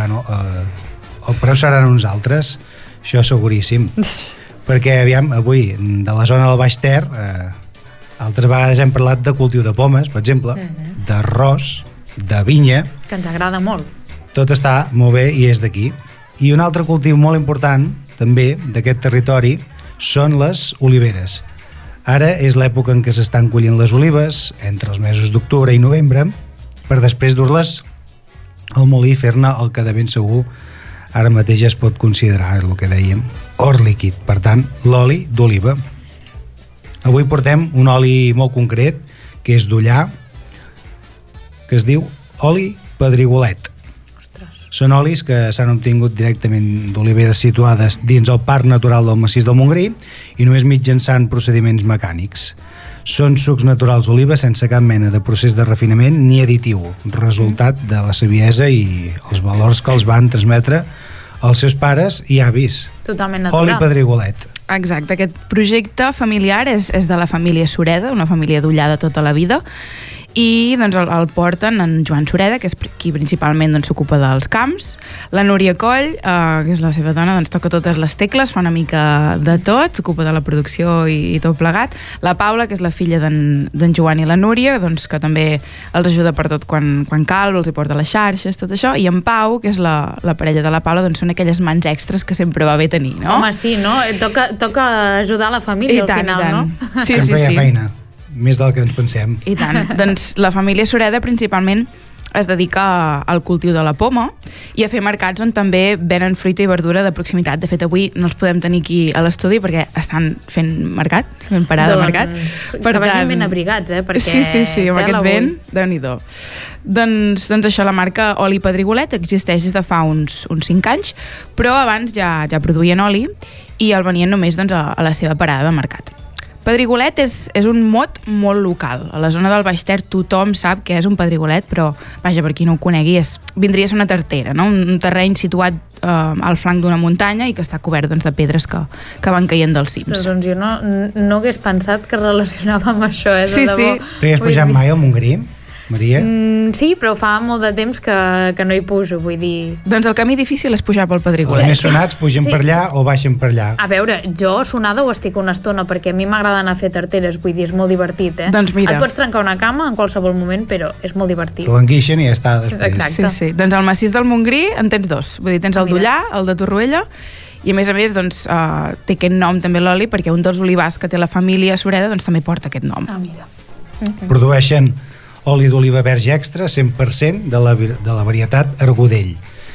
el preu seran uns altres, això seguríssim. Perquè, aviam, avui, de la zona del Baix Ter, altres vegades hem parlat de cultiu de pomes, per exemple, d'arròs, de vinya... Que ens agrada molt. Tot està molt bé i és d'aquí. I un altre cultiu molt important, també, d'aquest territori, són les oliveres. Ara és l'època en què s'estan collint les olives, entre els mesos d'octubre i novembre, per després dur-les al molí i fer-ne el que de ben segur ara mateix ja es pot considerar, és el que dèiem, or líquid, per tant, l'oli d'oliva. Avui portem un oli molt concret, que és d'Ullà, que es diu oli pedrigolet. Ostres. Són olis que s'han obtingut directament d'oliveres situades dins el Parc Natural del Massís del Montgrí i només mitjançant procediments mecànics. Són sucs naturals d'oliva sense cap mena de procés de refinament ni additiu, resultat de la saviesa i els valors que els van transmetre els seus pares i avis. Totalment natural. Oli Pedrigolet. Exacte, aquest projecte familiar és de la família Sureda, una família d'Ullada tota la vida, i doncs el porten en Joan Sureda, que és qui principalment s'ocupa dels camps, la Núria Coll, que és la seva dona, doncs toca totes les tecles, fa una mica de tot, s'ocupa de la producció i tot plegat, la Paula, que és la filla d'en Joan i la Núria, doncs que també els ajuda per tot quan cal, els hi porta les xarxes, tot això, i en Pau, que és la parella de la Paula, doncs són aquelles mans extres que sempre va bé tenir, no? Home, sí, no? Toca ajudar la família al final, no? Sí. Sempre hi ha feina. Més del que ens pensem. I tant. Doncs la família Sureda principalment es dedica al cultiu de la poma i a fer mercats on també venen fruita i verdura de proximitat. De fet, avui no els podem tenir aquí a l'estudi perquè estan fent mercat, fent parada de mercat. Per que vagin ben abrigats, perquè... Sí, amb aquest vent, Déu-n'hi-do. Doncs això, la marca Oli Pedrigolet existeix des de fa uns 5 anys, però abans ja produïen oli i el venien només a la seva parada de mercat. Pedrigolet és un mot molt local. A la zona del Baix Ter tothom sap què és un pedrigolet, però, vaja, per qui no ho conegui, vindria a ser una tartera, no? Un terreny situat al flanc d'una muntanya i que està cobert de pedres que van caient dels cims. Doncs jo no hagués pensat que relacionava amb això, Sí. Tu hi has pujat mai al Montgrí, Maria? Sí, però fa molt de temps que no hi pujo, vull dir... Doncs el camí difícil és pujar pel Pedrigolet. Els més sonats pugen per allà o baixen per allà. A veure, jo sonada ho estic una estona, perquè a mi m'agrada anar a fer tarteres, vull dir, és molt divertit, Doncs mira. Et pots trencar una cama en qualsevol moment, però és molt divertit. Te l'enguixen i ja està després. Exacte. Sí. Doncs al massís del Montgrí en tens dos. Vull dir, tens el d'Ullà, el de Torroella, i a més, doncs, té aquest nom també l'oli, perquè un dels olivars que té la família Sureda doncs, també porta aquest nom. Ah, mira. Produeixen oli d'oliva verge extra, 100% de la varietat Argodell.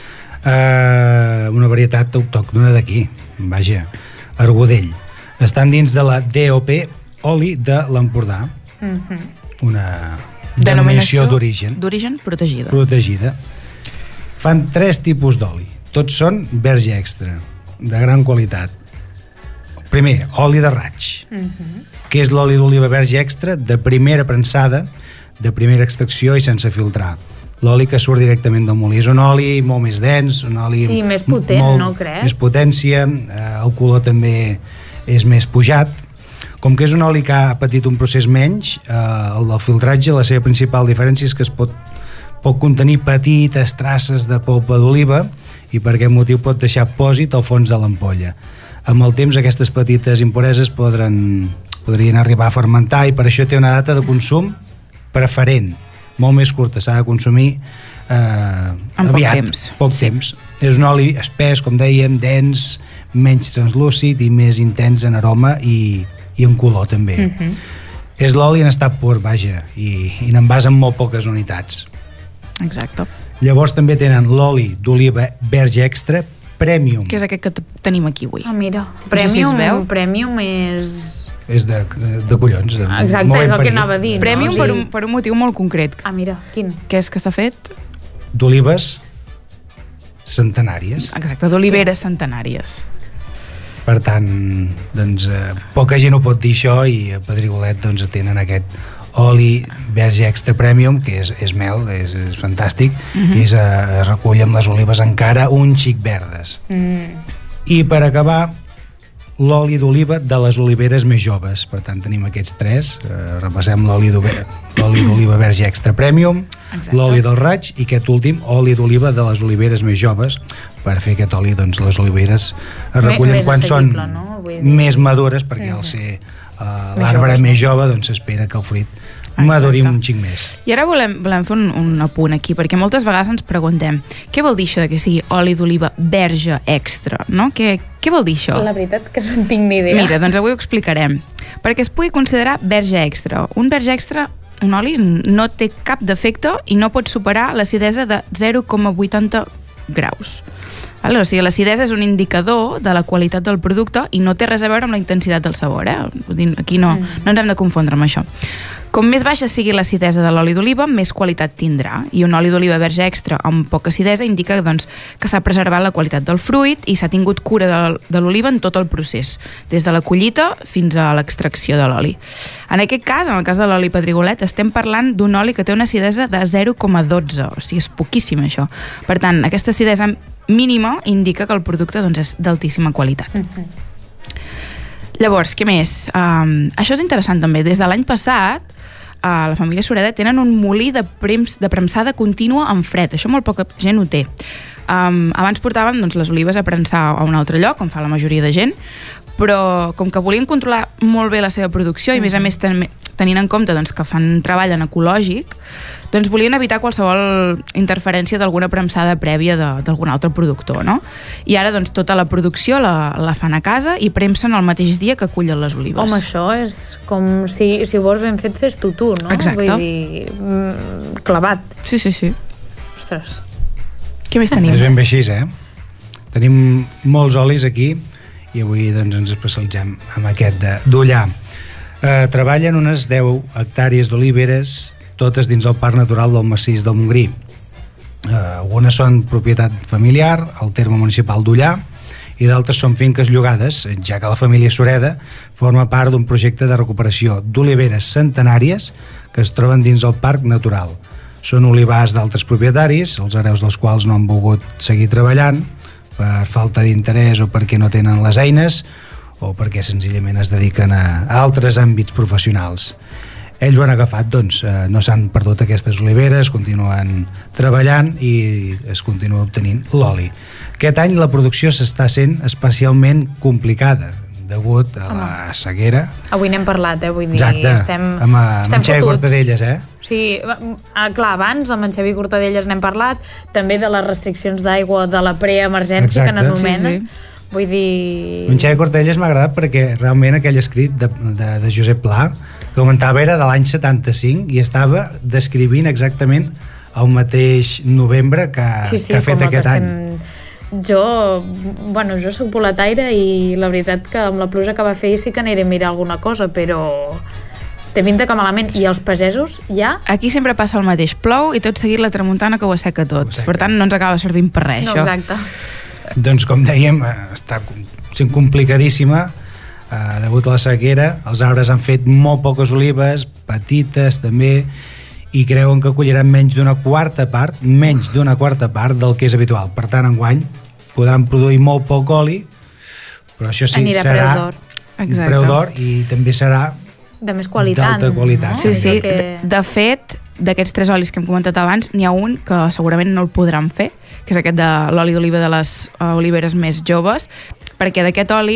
Una varietat autòctona d'aquí, vaja, Argodell. Estan dins de la DOP Oli de l'Empordà, una denominació d'origen. D'origen protegida. Fan 3 tipus d'oli. Tots són verge extra, de gran qualitat. Primer, oli de raig, que és l'oli d'oliva verge extra de primera prensada, de primera extracció i sense filtrar. L'oli que surt directament del molí. És un oli molt més dens, un oli... Sí, més potent, no crec? Més potència, el color també és més pujat. Com que és un oli que ha patit un procés menys, el del filtratge, la seva principal diferència és que es pot contenir petites traces de polpa d'oliva i per aquest motiu pot deixar pòsit al fons de l'ampolla. Amb el temps aquestes petites impureses podrien arribar a fermentar i per això té una data de consum preferent, molt més curta, s'ha de consumir aviat, poc temps. És un oli espès, com dèiem, dens, menys translúcid i més intens en aroma i en color també. És l'oli en estat pur, vaja, i n'envasa en molt poques unitats. Exacte. Llavors també tenen l'oli d'oliva verge extra Premium. Que és aquest que tenim aquí avui. Ah, mira, Premium és de collons. Exacte, és el que anava a dir. Premium per un motiu molt concret. Ah, mira, quin? Que és que està fet? D'olives centenàries. Exacte, d'oliveres centenàries. Per tant, doncs, poca gent ho pot dir això i a Pedrigolet doncs, tenen aquest oli verge extra premium, que és mel, és fantàstic, i es recull amb les olives encara un xic verdes. I per acabar, l'oli d'oliva de les oliveres més joves. Per tant, tenim aquests 3. Repassem l'oli d'oliva verge extra premium, l'oli del raig i aquest últim, oli d'oliva de les oliveres més joves. Per fer aquest oli, doncs, les oliveres es recullen quan són més madures, perquè al ser l'arbre més jove, doncs s'espera que el fruit maduri un xic més. I ara volem fer un apunt aquí, perquè moltes vegades ens preguntem què vol dir això que sigui oli d'oliva verge extra, no? Què vol dir això? La veritat que no en tinc ni idea. Mira, doncs avui ho explicarem. Perquè es pugui considerar verge extra. Un verge extra, un oli, no té cap defecte i no pot superar l'acidesa de 0,80 graus. O sigui, l'acidesa és un indicador de la qualitat del producte i no té res a veure amb la intensitat del sabor. Aquí no ens hem de confondre amb això. Com més baixa sigui l'acidesa de l'oli d'oliva, més qualitat tindrà. I un oli d'oliva verge extra amb poca acidesa indica doncs, que s'ha preservat la qualitat del fruit i s'ha tingut cura de l'oliva en tot el procés, des de la collita fins a l'extracció de l'oli. En aquest cas, en el cas de l'oli Pedrigolet, estem parlant d'un oli que té una acidesa de 0,12, o sigui, és poquíssim això. Per tant, aquesta acidesa mínima indica que el producte doncs, és d'altíssima qualitat. Llavors, què més? Això és interessant també. Des de l'any passat, a la família Sureda tenen un molí de premsada contínua en fred. Això molt poca gent ho té. Abans portaven doncs, les olives a premsar a un altre lloc, com fa la majoria de gent, però com que volien controlar molt bé la seva producció i a més tenint en compte doncs, que fan treball en ecològic, doncs volien evitar qualsevol interferència d'alguna premsada prèvia d'algun altre productor, no? I ara doncs, tota la producció la fan a casa i premsen el mateix dia que cullen les olives. Home, això és com si ho vols ben fet, fes-t'ho tu, no? Exacte. Vull dir, clavat. Sí. Ostres. Què més tenim? És ben bé així, Tenim molts olis aquí i avui doncs, ens especialitzem en aquest d'Ullà. Treballen unes 10 hectàrees d'oliveres, totes dins el Parc Natural del Massís del Montgrí. Algunes són propietat familiar, al terme municipal d'Ullà, i d'altres són finques llogades, ja que la família Sureda forma part d'un projecte de recuperació d'oliveres centenàries que es troben dins el Parc Natural. Són olivars d'altres propietaris, els hereus dels quals no han volgut seguir treballant per falta d'interès o perquè no tenen les eines o perquè senzillament es dediquen a altres àmbits professionals. Ells ho han agafat, doncs, no s'han perdut aquestes oliveres, continuen treballant i es continua obtenint l'oli. Aquest any la producció s'està sent especialment complicada degut a la sequera. Avui n'hem parlat, vull dir, exacte, estem Xavi Cortadelles, Sí, clar, abans amb en Xavi Cortadelles n'hem parlat, també de les restriccions d'aigua de la preemergència que n'anomenen. Vull dir... En Xavi Cortadelles m'ha agradat perquè realment aquell escrit de Josep Pla que comentava era de l'any 75 i estava descrivint exactament el mateix novembre que ha fet aquest any. Jo soc boletaire i la veritat que amb la pluja que va fer sí que aniré a mirar alguna cosa, però té pinta que malament. I els pagesos ja... Aquí sempre passa el mateix, plou i tot seguit la tramuntana que ho asseca tot. Per tant, no ens acaba servint per res, això. Exacte. Doncs, com dèiem, està sent complicadíssima degut a la sequera. Els arbres han fet molt poques olives, petites també, i creuen que colliran menys d'una quarta part del que és habitual. Per tant, enguany podran produir molt poc oli, però això sí, serà preu d'or i també serà de més qualitat. D'alta qualitat. Sí. De fet, d'aquests 3 olis que hem comentat abans, n'hi ha un que segurament no el podran fer, que és aquest de l'oli d'oliva de les oliveres més joves, perquè d'aquest oli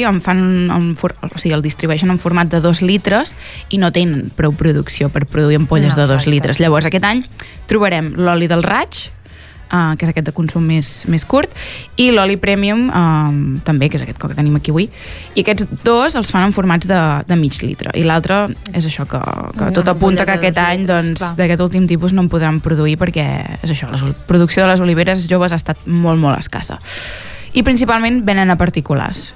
el distribueixen en format de 2 litres i no tenen prou producció per produir ampolles de 2 litres. Llavors, aquest any trobarem l'oli del raig, que és aquest de consum més curt, i l'oli premium, també, que és aquest que tenim aquí avui. I aquests 2 els fan en formats de mig litre. I l'altre és això, que tot apunta que aquest any, d'aquest últim tipus, no en podran produir perquè és això, la producció de les oliveres joves ha estat molt, molt escassa. I principalment venen a particulars.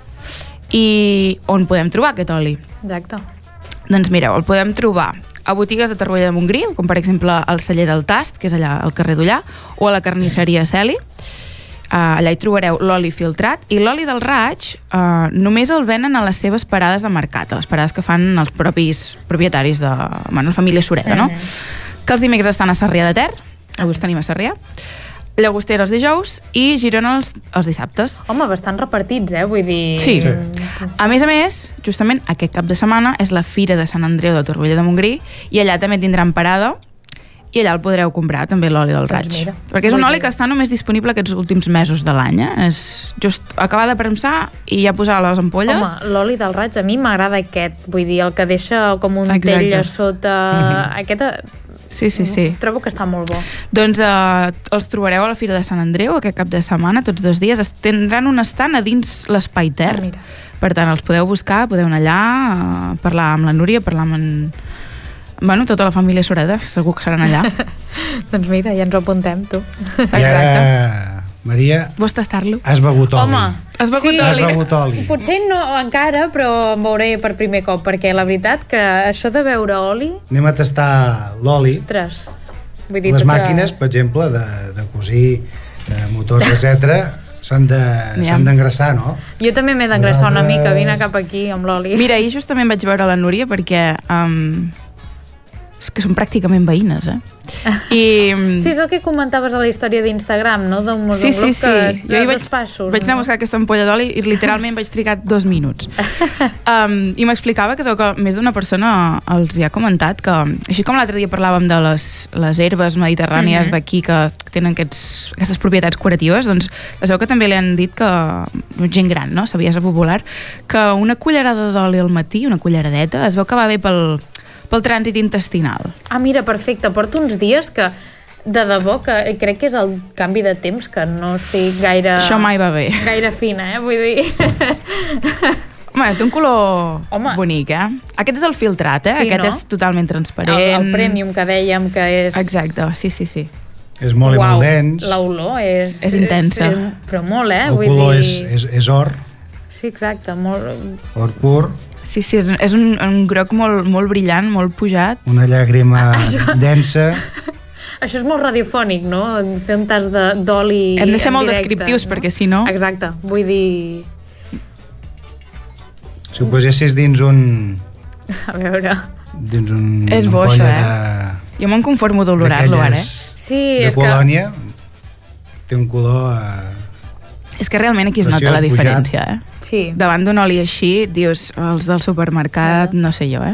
I on podem trobar aquest oli? Exacte. Doncs mireu, el podem trobar a botigues de Torroella de Montgrí, com per exemple el celler del Tast, que és allà al carrer d'Ullà, o a la carnisseria Celi. Allà hi trobareu l'oli filtrat, i l'oli del raig només el venen a les seves parades de mercat, a les parades que fan els propis propietaris de la família Sureda, no? Que els dimecres estan a Sarrià de Ter, avui els tenim a Sarrià, Llagostera els dijous i Girona els dissabtes. Home, bastant repartits, vull dir... Sí. A més, justament aquest cap de setmana és la Fira de Sant Andreu de Torroella de Montgrí i allà també tindran parada i allà el podreu comprar, també l'oli del raig. Perquè és un oli que està només disponible aquests últims mesos de l'any, És just acabar de premsar i ja posar les ampolles. Home, l'oli del raig a mi m'agrada aquest, vull dir, el que deixa com un tell a sota... Aquest... Sí. Trobo que està molt bo. Doncs els trobareu a la Fira de Sant Andreu aquest cap de setmana, tots 2 dies. Tindran un estant a dins l'Espai Ter. Per tant, els podeu buscar, podeu anar allà, parlar amb la Núria, parlar amb tota la família Sureda, segur que seran allà. Doncs mira, ja ens ho apuntem, tu. Exacte. Maria, vols tastar-lo? has begut oli. Home, Has begut sí, Has begut oli. potser no encara, però en veuré per primer cop, perquè la veritat que això de beure oli... Anem a tastar l'oli. Ostres, vull dir... Les tota- màquines, per exemple, de cosir, de motors, etc., s'han d'engrassar, no? Jo també m'he d'engraçar una Nosaltres- mica, vine cap aquí amb l'oli. Mira, ahir justament vaig veure la Núria perquè és que són pràcticament veïnes, I, Sí, és el que comentaves a la història d'Instagram, no? D'un sí. Jo hi vaig passos. Vaig anar a buscar aquesta ampolla d'oli i literalment vaig trigar 2 minuts. I m'explicava que més d'una persona els hi ha comentat que, així com l'altre dia parlàvem de les herbes mediterrànies d'aquí que tenen aquestes propietats curatives, doncs es veu que també li han dit que, gent gran, no? Saviesa popular, que una cullerada d'oli al matí, una culleradeta, es veu que va bé pel trànsit intestinal. Ah, mira, perfecte. Porto uns dies que, de debò, que crec que és el canvi de temps, que no estic gaire... Això mai va bé. Gaire fina, vull dir... Home, té un color bonic, Aquest és el filtrat, Sí, Aquest no? és totalment transparent. El premium que dèiem que és... Exacte, sí. És molt i molt dens. L'olor és... És intensa. Però molt, El vull color dir... és or, Sí, exacte, molt... or pur, Sí, és un groc molt brillant, molt pujat. una llàgrima densa. Això és molt radiofònic, no? Fer un tas d'oli Hem de ser en molt directe, descriptius, no? perquè si no... Exacte, vull dir... Si ho posessis dins un... A veure... Dins un... És bo, ampolla això, Jo me'n conformo d'olorar-lo, ara, Sí, de és que... colònia, té un color... És que realment aquí es Preciós, nota la pujat. diferència, Sí. Davant d'un oli així, dius, els del supermercat, no sé jo,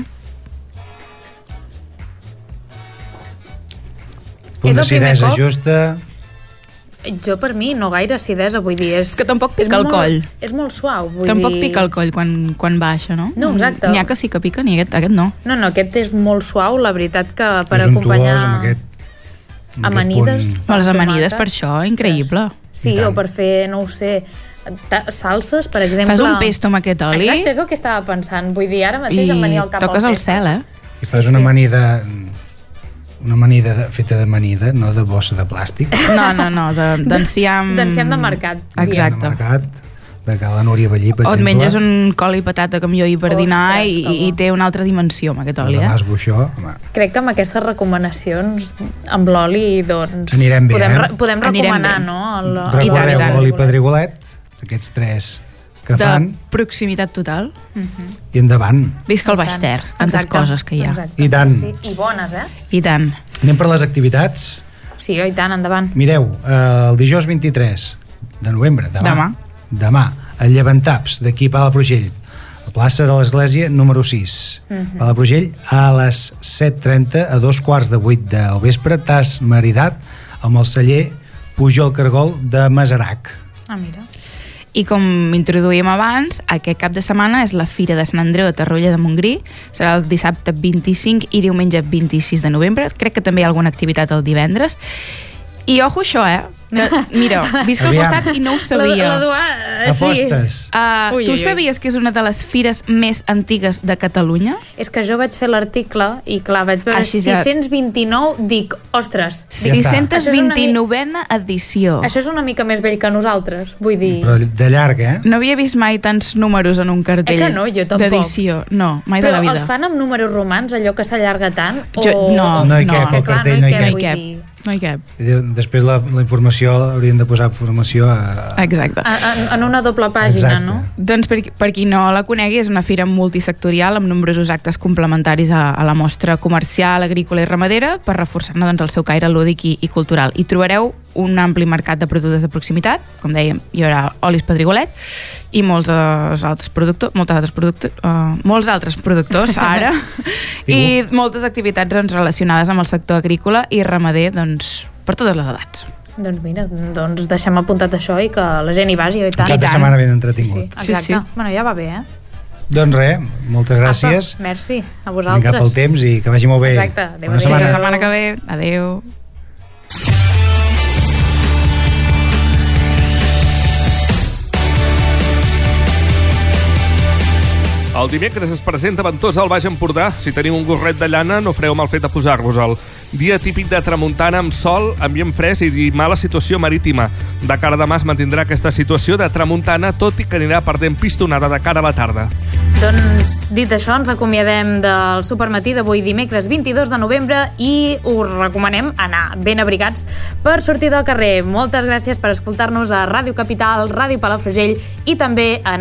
Punt És el primer d'acidesa cop? justa. Jo, per mi, no gaire acidesa, vull dir... És, Que tampoc pica el molt, coll. És molt suau, vull Tampoc dir... pica el coll quan baixa, no? No, exacte. N'hi ha que sí que piquen i aquest no. No, aquest és molt suau, la veritat que per és acompanyar... untuós amb aquest amanides... punt. Però les amanides, tomàquet. per això, increïble. Sí, o per fer, no ho sé, salses, per exemple... Fas un pesto amb aquest oli... Exacte, és el que estava pensant. Vull dir, ara mateix em venia al cap toques el el pesto. cel, I fas una amanida... Una amanida feta d'amanida, no de bossa de plàstic. No, d'enciam... D'enciam de mercat. Exacte. De mercat, de que la Núria Vallí, per O et exemple. menges un col i patata com jo ahir per dinar Ostres, que i té una altra dimensió amb aquest oli, de Mas Buixó, home. Crec que amb aquestes recomanacions amb l'oli, doncs... Anirem bé, podem Anirem recomanar, bé. no? Recordeu l'oli pedrigolet, aquests tres que de fan, proximitat total. i endavant. Visca el Baix Ter, tantes coses que hi ha. Exacte, I tant. Sí. I bones, I tant. Anem per les activitats. Sí, i tant, endavant. Mireu, el dijous 23 de novembre, demà, el Llevantaps d'aquí a Palafrugell, a plaça de l'Església número 6. Palafrugell, a les 7:30, a 7:15 del vespre, t'has maridat amb el celler Pujol Cargol de Masarac. Ah, mira. I com introduïm abans, aquest cap de setmana és la Fira de Sant Andreu a Torroella de Montgrí. Serà el dissabte 25 i diumenge 26 de novembre. Crec que també hi ha alguna activitat el divendres. I ojo això, que, mira, visc al costat i no ho sabia. Apostes. Tu sabies que és una de les fires més antigues de Catalunya? És que jo vaig fer l'article i clar, vaig veure Així ja- 629, dic, ostres, 629a edició. Això és una mica més vell que nosaltres, vull dir... Però de llarg, No havia vist mai tants números en un cartell que no, jo tampoc. d'edició. No, mai Però de la vida. els fan amb números romans, allò que s'allarga tant? No hi cap, és que el clar, cartell no hi cap. vull dir... No hi cap. Després la informació haurien de posar informació Exacte. En una doble pàgina, Exacte. no? Doncs per qui no la conegui, és una fira multisectorial amb nombrosos actes complementaris a la mostra comercial, agrícola i ramadera per reforçar-ne doncs, el seu caire lúdic i cultural. Hi trobareu un ampli mercat de productes de proximitat, com dèiem, hi haurà olis pedrigolet i molts altres productors ara i moltes activitats doncs, relacionades amb el sector agrícola i ramader doncs, per totes les edats. Doncs mira, doncs deixem apuntat això i que la gent hi vagi, i tant. Cap de setmana ben entretingut. Sí, exacte. Sí. Bueno, ja va bé, Doncs res, moltes gràcies. Apa, merci, a Anem vosaltres. cap al temps i que vagi molt bé. Exacte, adéu, Bona adéu. setmana. La setmana que ve, adeu. El dimecres es presenta Ventosa al Baix Empordà. Si teniu un gorret de llana, no fareu mal fet a posar-vos-el. Dia típic de tramuntana amb sol, ambient fresc i mala situació marítima. De cara a demà es mantindrà aquesta situació de tramuntana, tot i que anirà perdent pistonada de cara a la tarda. Doncs, dit això, ens acomiadem del Supermatí d'avui dimecres 22 de novembre i us recomanem anar ben abrigats per sortir del carrer. Moltes gràcies per escoltar-nos a Ràdio Capital, Ràdio Palafrugell i també a